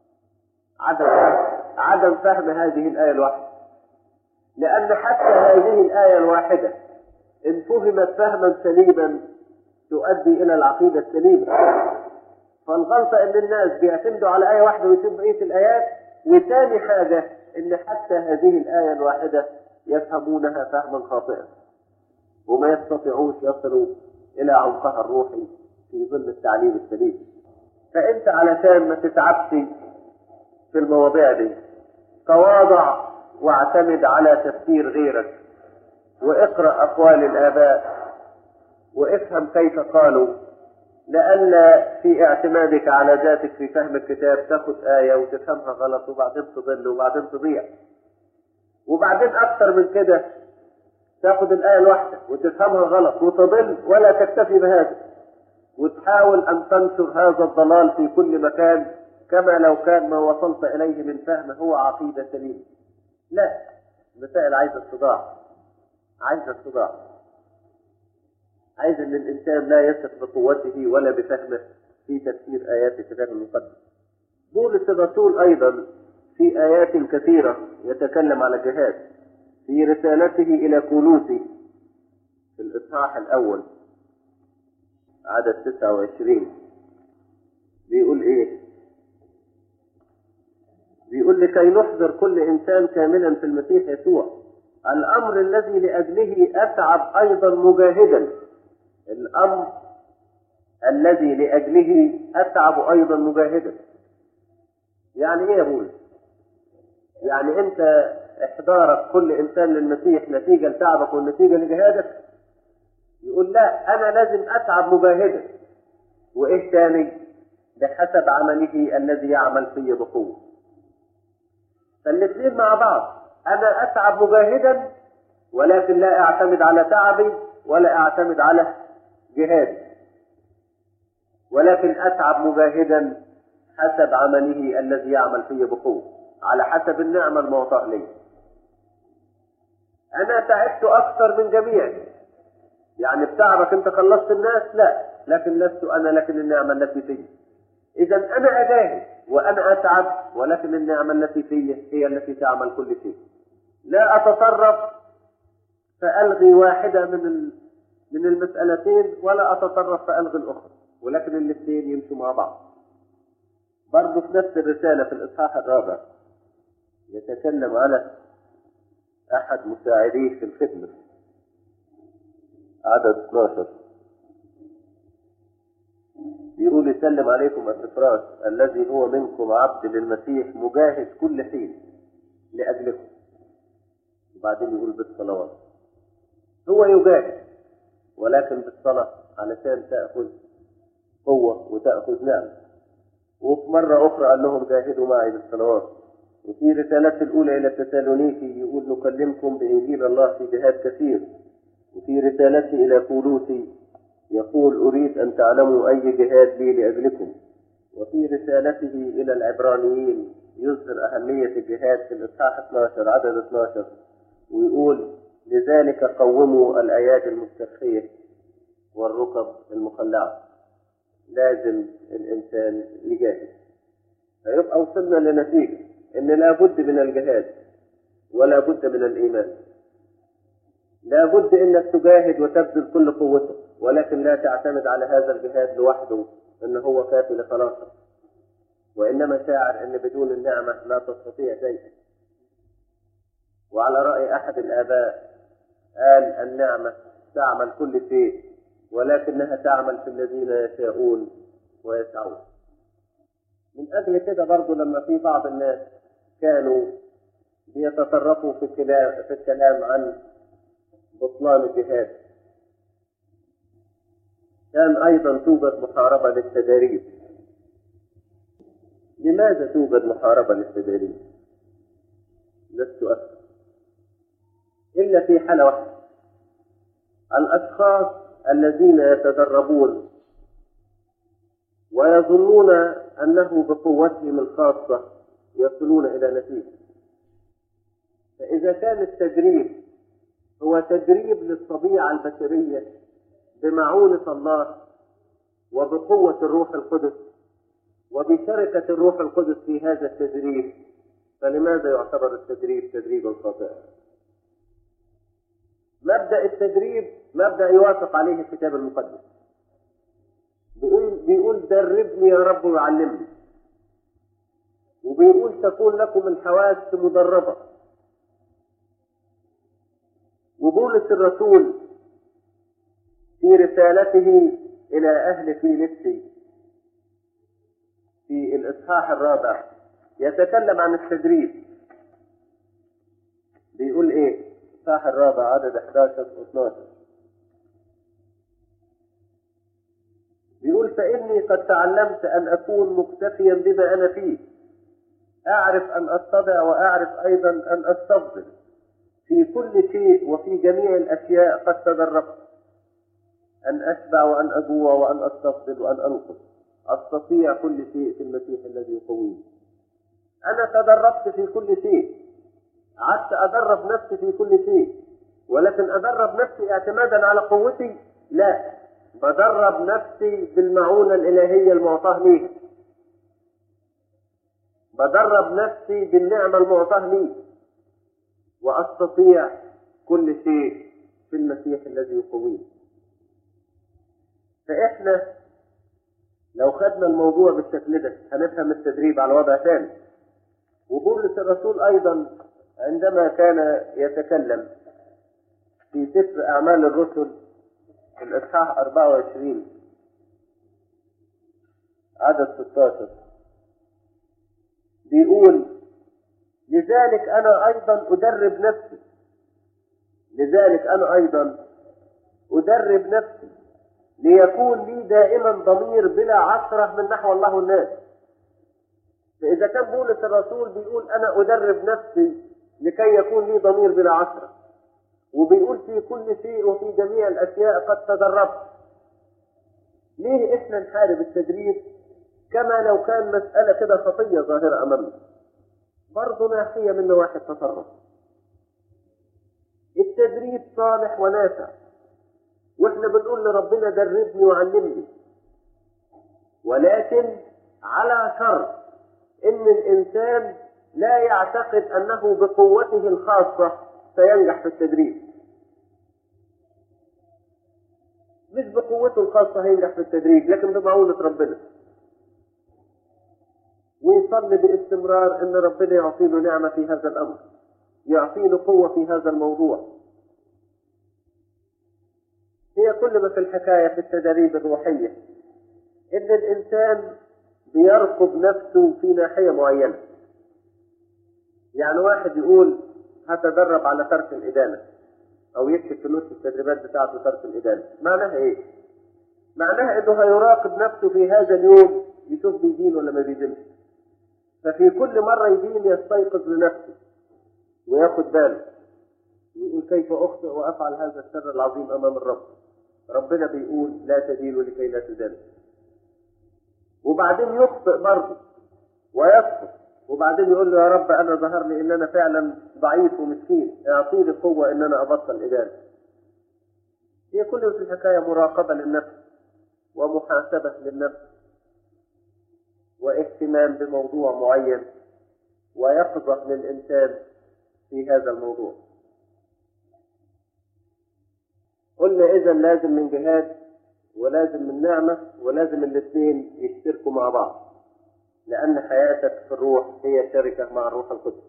عدم فهم هذه الآية الواحدة، لأن حتى هذه الآية الواحدة إن فهمت فهما سليما تؤدي إلى العقيدة السليمة. فالغلطة إن الناس بيعتمدوا على آية واحدة ويسيبوا بقية الآيات. وثاني حاجة إن حتى هذه الآية الواحدة يفهمونها فهما خاطئا وما يستطيعوش يصلوا إلى عمقها الروحي في ظل التعليم السليم. فأنت علشان ما تتعبش في المواضيع دي تواضع واعتمد على تفسير غيرك، واقرأ أقوال الآباء وافهم كيف قالوا، لألا في اعتمادك على ذاتك في فهم الكتاب تاخد آية وتفهمها غلط وبعدين تضل وبعدين تضيع، وبعدين أكثر من كده تاخد الآية الواحدة وتفهمها غلط وتضل ولا تكتفي بهذا، وتحاول أن تنشر هذا الضلال في كل مكان كما لو كان ما وصلت إليه من فهم هو عقيدة سليمة. لا، المسائل عايزة صداع، عايزة صداع، عايز ان الانسان لا يثق بقوته ولا بفهمه في تفسير ايات الكتاب المقدس. بولس الرسول ايضا في ايات كثيرة يتكلم على الجهاد. في رسالته الى كولوسي في الاصحاح الاول عدد 29 بيقول ايه؟ بيقول: لكي نحضر كل انسان كاملا في المسيح يسوع، الامر الذي لاجله اتعب ايضا مجاهدا. الأمر الذي لأجله أتعب أيضا مجاهدا. يعني ايه يا بولس؟ يعني انت احضارك كل انسان للمسيح نتيجة لتعبك والنتيجة لجهادك؟ يقول لا، انا لازم اتعب مجاهدا. وايه تاني؟ بحسب عمله الذي يعمل في بقوة. فالاثنين مع بعض، انا اتعب مجاهدا ولكن لا اعتمد على تعبي ولا اعتمد على جهادي، ولكن اتعب مجاهدا حسب عمله الذي يعمل في بقوة، على حسب النعمة المعطاة لي. انا تعبت اكثر من جميعي، يعني بتعبك انت خلصت الناس؟ لا، لكن لست انا لكن النعمة التي فيه. اذا انا اجاهد وانا اتعب، ولكن النعمة التي فيه هي التي تعمل كل شيء. لا اتطرف فالغي واحدة من المسألتين، ولا اتطرف فالغي الاخرى، ولكن الاثنين يمشوا مع بعض. برضه في نفس الرسالة في الاصحاح 4 يتكلم على احد مساعديه في الخدمة، عدد 12، بيقول يسلم عليكم أسفراس الذي هو منكم عبد للمسيح مجاهد كل حين لأجلكم. وبعدين يقول بالصلوات. هو يجاهد ولكن بالصلاة علشان تأخذ قوة وتأخذ نعمة. وفي مرة أخرى قال لهم جاهدوا معي بالصلوات. وفي رسالته الأولى إلى تسالونيكي يقول نكلمكم بإنجيل الله في جهاد كثير. وفي رسالته إلى كولوسي يقول أريد أن تعلموا أي جهاد لي لأجلكم. وفي رسالته إلى العبرانيين يظهر أهمية الجهاد في الإصحاح 12 عدد 12، ويقول لذلك قوموا الأيادي المسترخية والركب المخلعة. لازم الإنسان يجاهد. فيبقى وصلنا لنتيجة إن لا بد من الجهاد ولا بد من الإيمان. لا بد إنك تجاهد وتبذل كل قوتك، ولكن لا تعتمد على هذا الجهاد لوحده إن هو كافي لخلاصك، وإنما شاعر إن بدون النعمة لا تستطيع شيئا. وعلى رأي أحد الآباء قال النعمة تعمل كل شيء، ولكنها تعمل في الذين يشاءون ويسعون. من أجل كده برضو لما في بعض الناس كانوا بيتطرقوا في الكلام عن بطلان الجهاد، كان أيضا توجد محاربة للتداريب. لماذا توجد محاربة للتداريب؟ لست أفهم إلا في حالة واحدة: الأشخاص الذين يتدربون ويظنون أنه بقوتهم الخاصة يصلون إلى نتيجة. فإذا كان التدريب هو تدريب للطبيعة البشرية بمعونة الله وبقوة الروح القدس وبشركة الروح القدس في هذا التدريب، فلماذا يعتبر التدريب تدريبا خاطئا؟ مبدأ التدريب مبدأ يوافق عليه الكتاب المقدس. بيقول دربني يا رب وعلمني، وبيقول تكون لكم الحواس مدربة. وبولس الرسول في رسالته إلى أهل فيليبي في الإصحاح 4 يتكلم عن التدريب. بيقول إيه؟ الإصحاح 4 عدد 11 و12، بيقول فإني قد تعلمت أن أكون مكتفيا بما أنا فيه، أعرف أن أتضع وأعرف أيضا أن أستفضل، في كل شيء وفي جميع الأشياء قد تدربت، أن أشبع وأن أجوع وأن أستفضل وأن أنقص، أستطيع كل شيء في المسيح الذي يقويني. أنا تدربت في كل شيء، قعدت أدرب نفسي في كل شيء، ولكن أدرب نفسي اعتمادا على قوتي؟ لا، بدرب نفسي بالمعونة الإلهية المعطاة لي، بدرب نفسي بالنعمة المعطاة لي، وأستطيع كل شيء في المسيح الذي يقويني. فإحنا لو خدنا الموضوع بالشكل ده هنفهم التدريب على وضع ثاني. وبولس الرسول أيضا عندما كان يتكلم في سفر أعمال الرسل الإصحاح 24 عدد 16 بيقول لذلك أنا أيضا أدرب نفسي، لذلك أنا أيضا أدرب نفسي ليكون لي دائما ضمير بلا عثرة من نحو الله والناس. فإذا كان بولس الرسول بيقول أنا أدرب نفسي لكي يكون لي ضمير بلا عثرة، وبيقول في كل شيء وفي جميع الأشياء قد تدربت، ليه إحنا نحارب التدريب كما لو كان مسألة كده خطية ظاهرة أمامنا؟ برضه ناحية من نواحي التصرف. التدريب صالح ونافع، واحنا بنقول لربنا دربني وعلمني، ولكن على شرط ان الانسان لا يعتقد انه بقوته الخاصة سينجح في التدريب. مش بقوته الخاصة هينجح في التدريب، لكن بمعونة ربنا، ويصلي باستمرار ان ربنا يعطيله نعمة في هذا الامر، يعطيله قوة في هذا الموضوع. هي كل ما في الحكاية في التدريب الروحية ان الانسان بيرقب نفسه في ناحية معينة. يعني واحد يقول هتدرب على ترك الإدانة، او يكتب في نص التدريبات بتاعته ترك الإدانة، معناها ايه؟ معناها انه هيراقب نفسه في هذا اليوم يشوف بيدين ولا ما بيدينش. ففي كل مرة يدين يستيقظ لنفسه وياخد باله ويقول كيف أخطئ وأفعل هذا السر العظيم أمام الرب. ربنا بيقول لا تدينوا لكي لا تدانوا. وبعدين يخطئ برضه ويسقط، وبعدين يقول له يا رب أنا ظهر لي إن أنا فعلا ضعيف ومسكين، اعطيني قوة إن أنا أبطل إدانة. هي كل في الحكاية مراقبة للنفس ومحاسبة للنفس واهتمام بموضوع معين ويقظة للإنسان في هذا الموضوع. قلنا إذا لازم من جهاد ولازم من نعمة، ولازم الاثنين يشتركوا مع بعض، لأن حياتك في الروح هي شركة مع الروح القدس.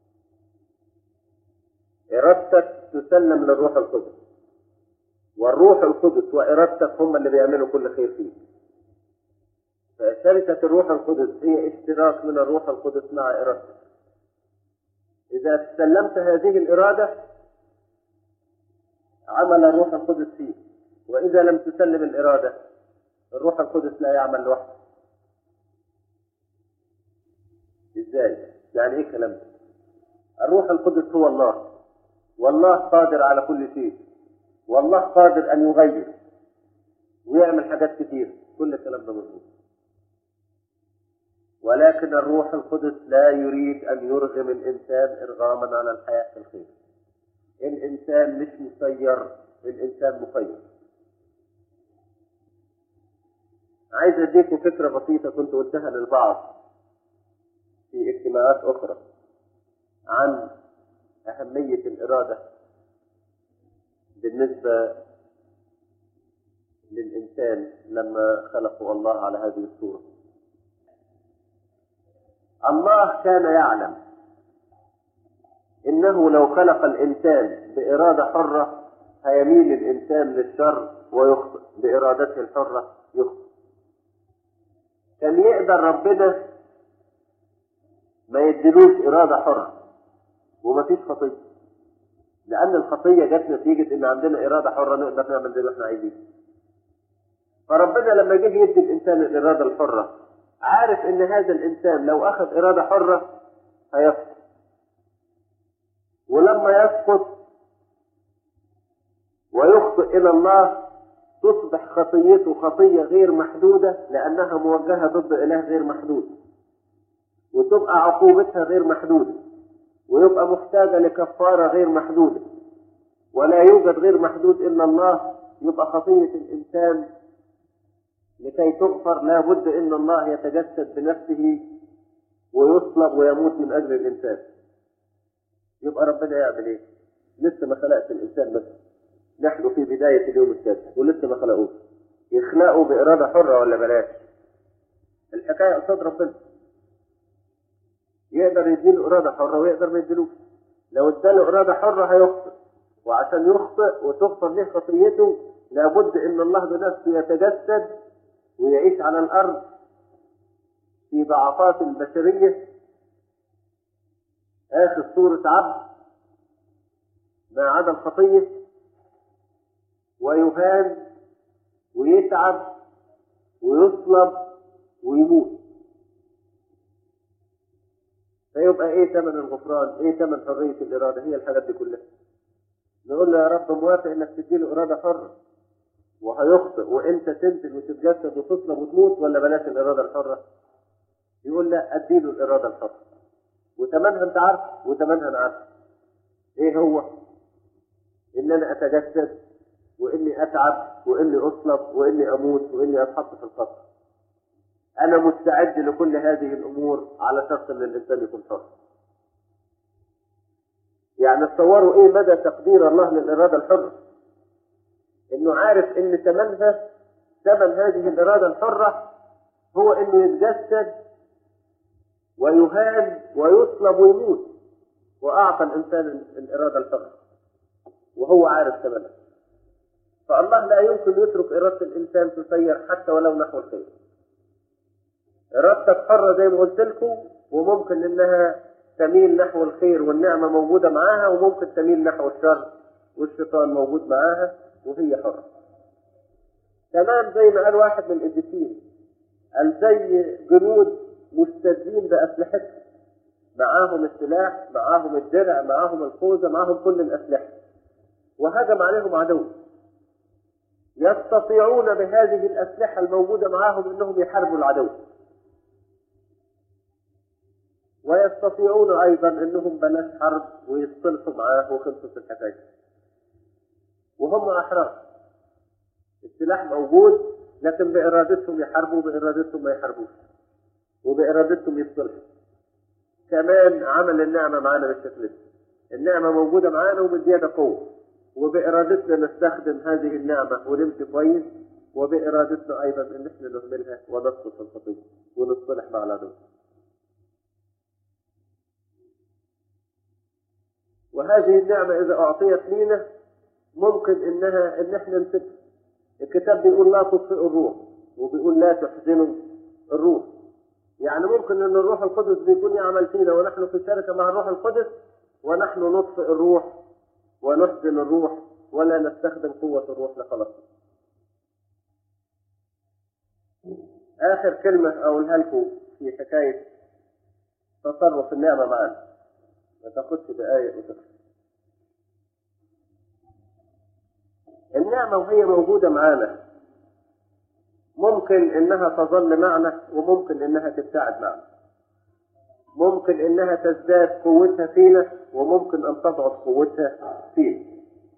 إرادتك تسلم للروح القدس، والروح القدس وإرادتك هم اللي بيعملوا كل خير فيك. فشركة الروح القدس هي اشتراك من الروح القدس مع إرادتك. إذا سلمت هذه الإرادة عمل الروح القدس فيه، وإذا لم تسلم الإرادة الروح القدس لا يعمل لوحده. إزاي؟ يعني إيه كلام ده؟ الروح القدس هو الله، والله قادر على كل شيء، والله قادر أن يغير ويعمل حاجات كتير، كل الكلام ده مظبوط. ولكن الروح القدس لا يريد أن يرغم الإنسان إرغاما على الحياة في الخير. الإنسان مش مسير، الإنسان مخير. عايز أديكم فكرة بسيطة كنت قلتها للبعض في اجتماعات أخرى عن أهمية الإرادة بالنسبة للإنسان لما خلقه الله على هذه الصورة. الله كان يعلم إنه لو خلق الإنسان بإرادة حرة هيميل الإنسان للشر ويخطئ، بإرادته الحرة يخطئ. كان يقدر ربنا ما يدلوش إرادة حرة وما فيش خطية، لأن الخطية جت نتيجة إن عندنا إرادة حرة نقدر نعمل زي ما احنا عايزين. فربنا لما جه يدي الإنسان الإرادة الحرة عارف إن هذا الإنسان لو أخذ إرادة حرة هيسقط، ولما يسقط ويخطئ إلى الله تصبح خطيته خطية غير محدودة، لأنها موجهة ضد إله غير محدود، وتبقى عقوبتها غير محدودة، ويبقى محتاجة لكفارة غير محدودة، ولا يوجد غير محدود إلا الله. يبقى خطية الإنسان لكي تغفر لا بد إن الله يتجسد بنفسه ويصلب ويموت من أجل الإنسان. يبقى ربنا يعمل إيه؟ لسه ما خلقت الإنسان، بس نحن في بداية اليوم السادس ولسه ما خلقوش. يخلقوا بإرادة حرة ولا بلاش؟ الحكاية قصاد ربنا. يقدر يديله إرادة حرة ويقدر ما يديلوش. لو اداله إرادة حرة هيخطئ، وعشان يخطئ وتغفر له خطيته لابد إن الله بنفسه يتجسد ويعيش على الأرض في ضعفات البشرية آخر صورة عبد ما عدا الخطية، ويهان ويتعب ويصلب ويموت. فيبقى ايه ثمن الغفران؟ ايه ثمن حرية الإرادة؟ هي الحاجات دي كلها. نقول له يا رب موافق انك تديله إرادة حرة وهيخطئ وانت تنزل وتتجسد وتصلب وتموت، ولا بلاش الإرادة الحرة؟ يقول لا، اديله الإرادة الحرة وثمنها انت عارف وثمنها انا عارف. ايه هو؟ ان انا اتجسد واني اتعب واني اصلب واني اموت واني اتحط في القبر. انا مستعد لكل هذه الامور على شرط ان الانسان يكون حر. يعني تصوروا ايه مدى تقدير الله للإرادة الحرة، انه عارف ان ثمنها، ثمن هذه الإرادة الحرة هو انه يتجسد ويهان ويصلب ويموت، واعطى الانسان الإرادة الحرة وهو عارف ثمنها. فالله لا يمكن يترك إرادة الإنسان تسير حتى ولو نحو الخير. إرادتك حرة زي ما قلت لكم، وممكن إنها تميل نحو الخير والنعمة موجودة معاها، وممكن تميل نحو الشر والشيطان موجود معاها وهي حرة. تمام زي ما قال واحد من القديسين، قال زي جنود مستدين بأسلحتهم، معاهم السلاح، معاهم الدرع، معاهم الخوذة، معاهم كل الأسلحة، وهجم عليهم عدو. يستطيعون بهذه الأسلحة الموجودة معاهم أنهم يحاربوا العدو، ويستطيعون أيضا أنهم بلاش حرب ويصطلحوا معاه وخلصت الحكاية، وهم أحرار. السلاح موجود، لكن بإرادتهم يحاربوا وبإرادتهم ما يحاربوش، وبإرادتهم يصطلحوا. كمان عمل النعمة معانا بالشكل ده، النعمة موجودة معانا وبزيادة قوة، وبإرادتنا نستخدم هذه النعمة ونمشي كويس، وبإرادتنا أيضا أن احنا نهملها ونسقط في الخطية ونصطلح مع العدو. وهذه النعمة إذا أعطيت لنا ممكن إن احنا نسيبها. الكتاب بيقول لا تطفئوا الروح، وبيقول لا تحزنوا الروح. يعني ممكن أن الروح القدس بيكون يعمل فينا ونحن في شركة مع الروح القدس، ونحن نطفئ الروح ونحزن الروح ولا نستخدم قوة الروح لخلاصنا. آخر كلمة أقولها لكم في حكاية تصرف النعمة معنا، ما تاخدش دقايق وتخلص. النعمة وهي موجودة معانا ممكن إنها تظل معنا، وممكن إنها تبتعد معنا. ممكن إنها تزداد قوتها فينا، وممكن أن تضعف قوتها فينا.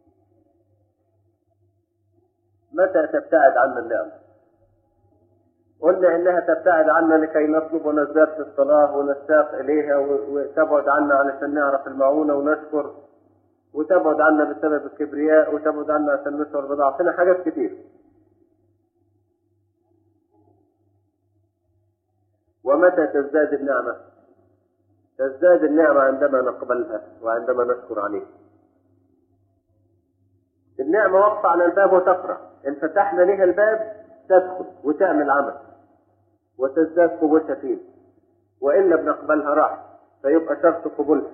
متى تبتعد عنا النعمة؟ قلنا إنها تبتعد عنا لكي نطلب ونزداد في الصلاة ونشتاق إليها، وتبعد عنا علشان نعرف المعونة ونشكر، وتبعد عنا بسبب الكبرياء، وتبعد عنا عشان نشعر بضعفنا، حاجات كتير. ومتى تزداد النعمة؟ تزداد النعمة عندما نقبلها وعندما نشكر عليها. النعمة واقفة على الباب وتقرأ، إن فتحنا لها الباب تدخل وتعمل عمل وتزداد قوتها فيه، وإلا بنقبلها راح، فيبقى شرط قبولها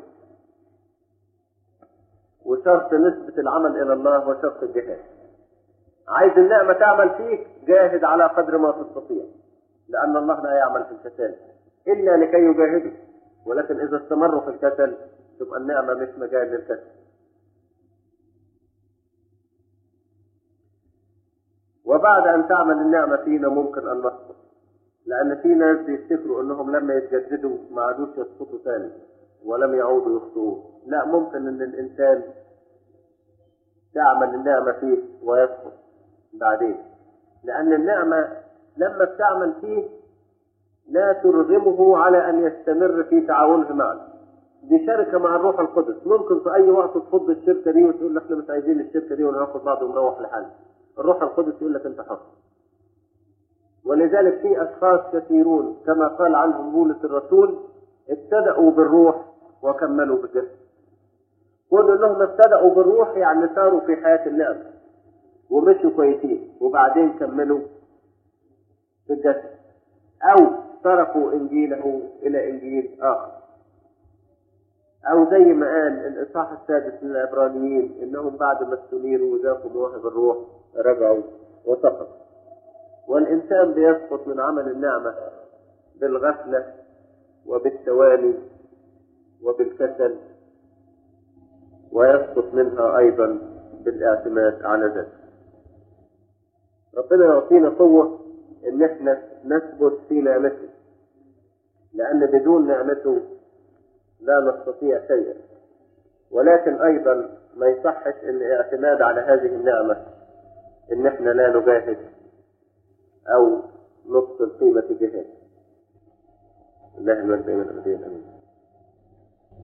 وشرط نسبة العمل إلى الله وشرط الجهاد. عايز النعمة تعمل فيك، جاهد على قدر ما تستطيع، لأن الله لا يعمل في الكسل إلا لكي يجاهده. ولكن إذا استمروا في الكسل تبقى النعمة مش مجال للكسل. وبعد أن تعمل النعمة فينا ممكن أن نسقط، لأن في ناس بيفتكروا أنهم لما يتجددوا ما عادوش يسقطوا ثاني ولم يعودوا يخطئوا. لا، ممكن أن الإنسان تعمل النعمة فيه ويسقط بعدين، لأن النعمة لما بتعمل فيه لا ترغمه على أن يستمر في تعاونه معنا. دي شركة مع الروح القدس، ممكن في أي وقت تفض الشركة دي وتقول احنا مش عايزين الشركة دي وناخد بعض ونروح لحالنا. الروح القدس يقول لك أنت حر. ولذلك في أشخاص كثيرون كما قال عنهم بولس الرسول ابتدأوا بالروح وكملوا بالجسد. قلنا انهم ابتدأوا بالروح يعني صاروا في حياة النعمة ومشوا كويسين، وبعدين كملوا بالجسد، أو تركوا إنجيله إلى إنجيل آخر، أو زي ما قال الإصحاح السادس من العبرانيين إنهم بعد ما استنيروا وذاقوا مواهب الروح رجعوا وسقطوا. والإنسان بيسقط من عمل النعمة بالغفلة وبالتواني وبالكسل، ويسقط منها أيضا بالاعتماد على ذاته. ربنا يعطينا قوة إن احنا نثبت في نعمته، لأن بدون نعمته لا نستطيع شيئا. ولكن أيضا ما يصحش الاعتماد على هذه النعمة إن احنا لا نجاهد أو نبطل قيمة الجهاد. الله المجد من الأبدين. آمين.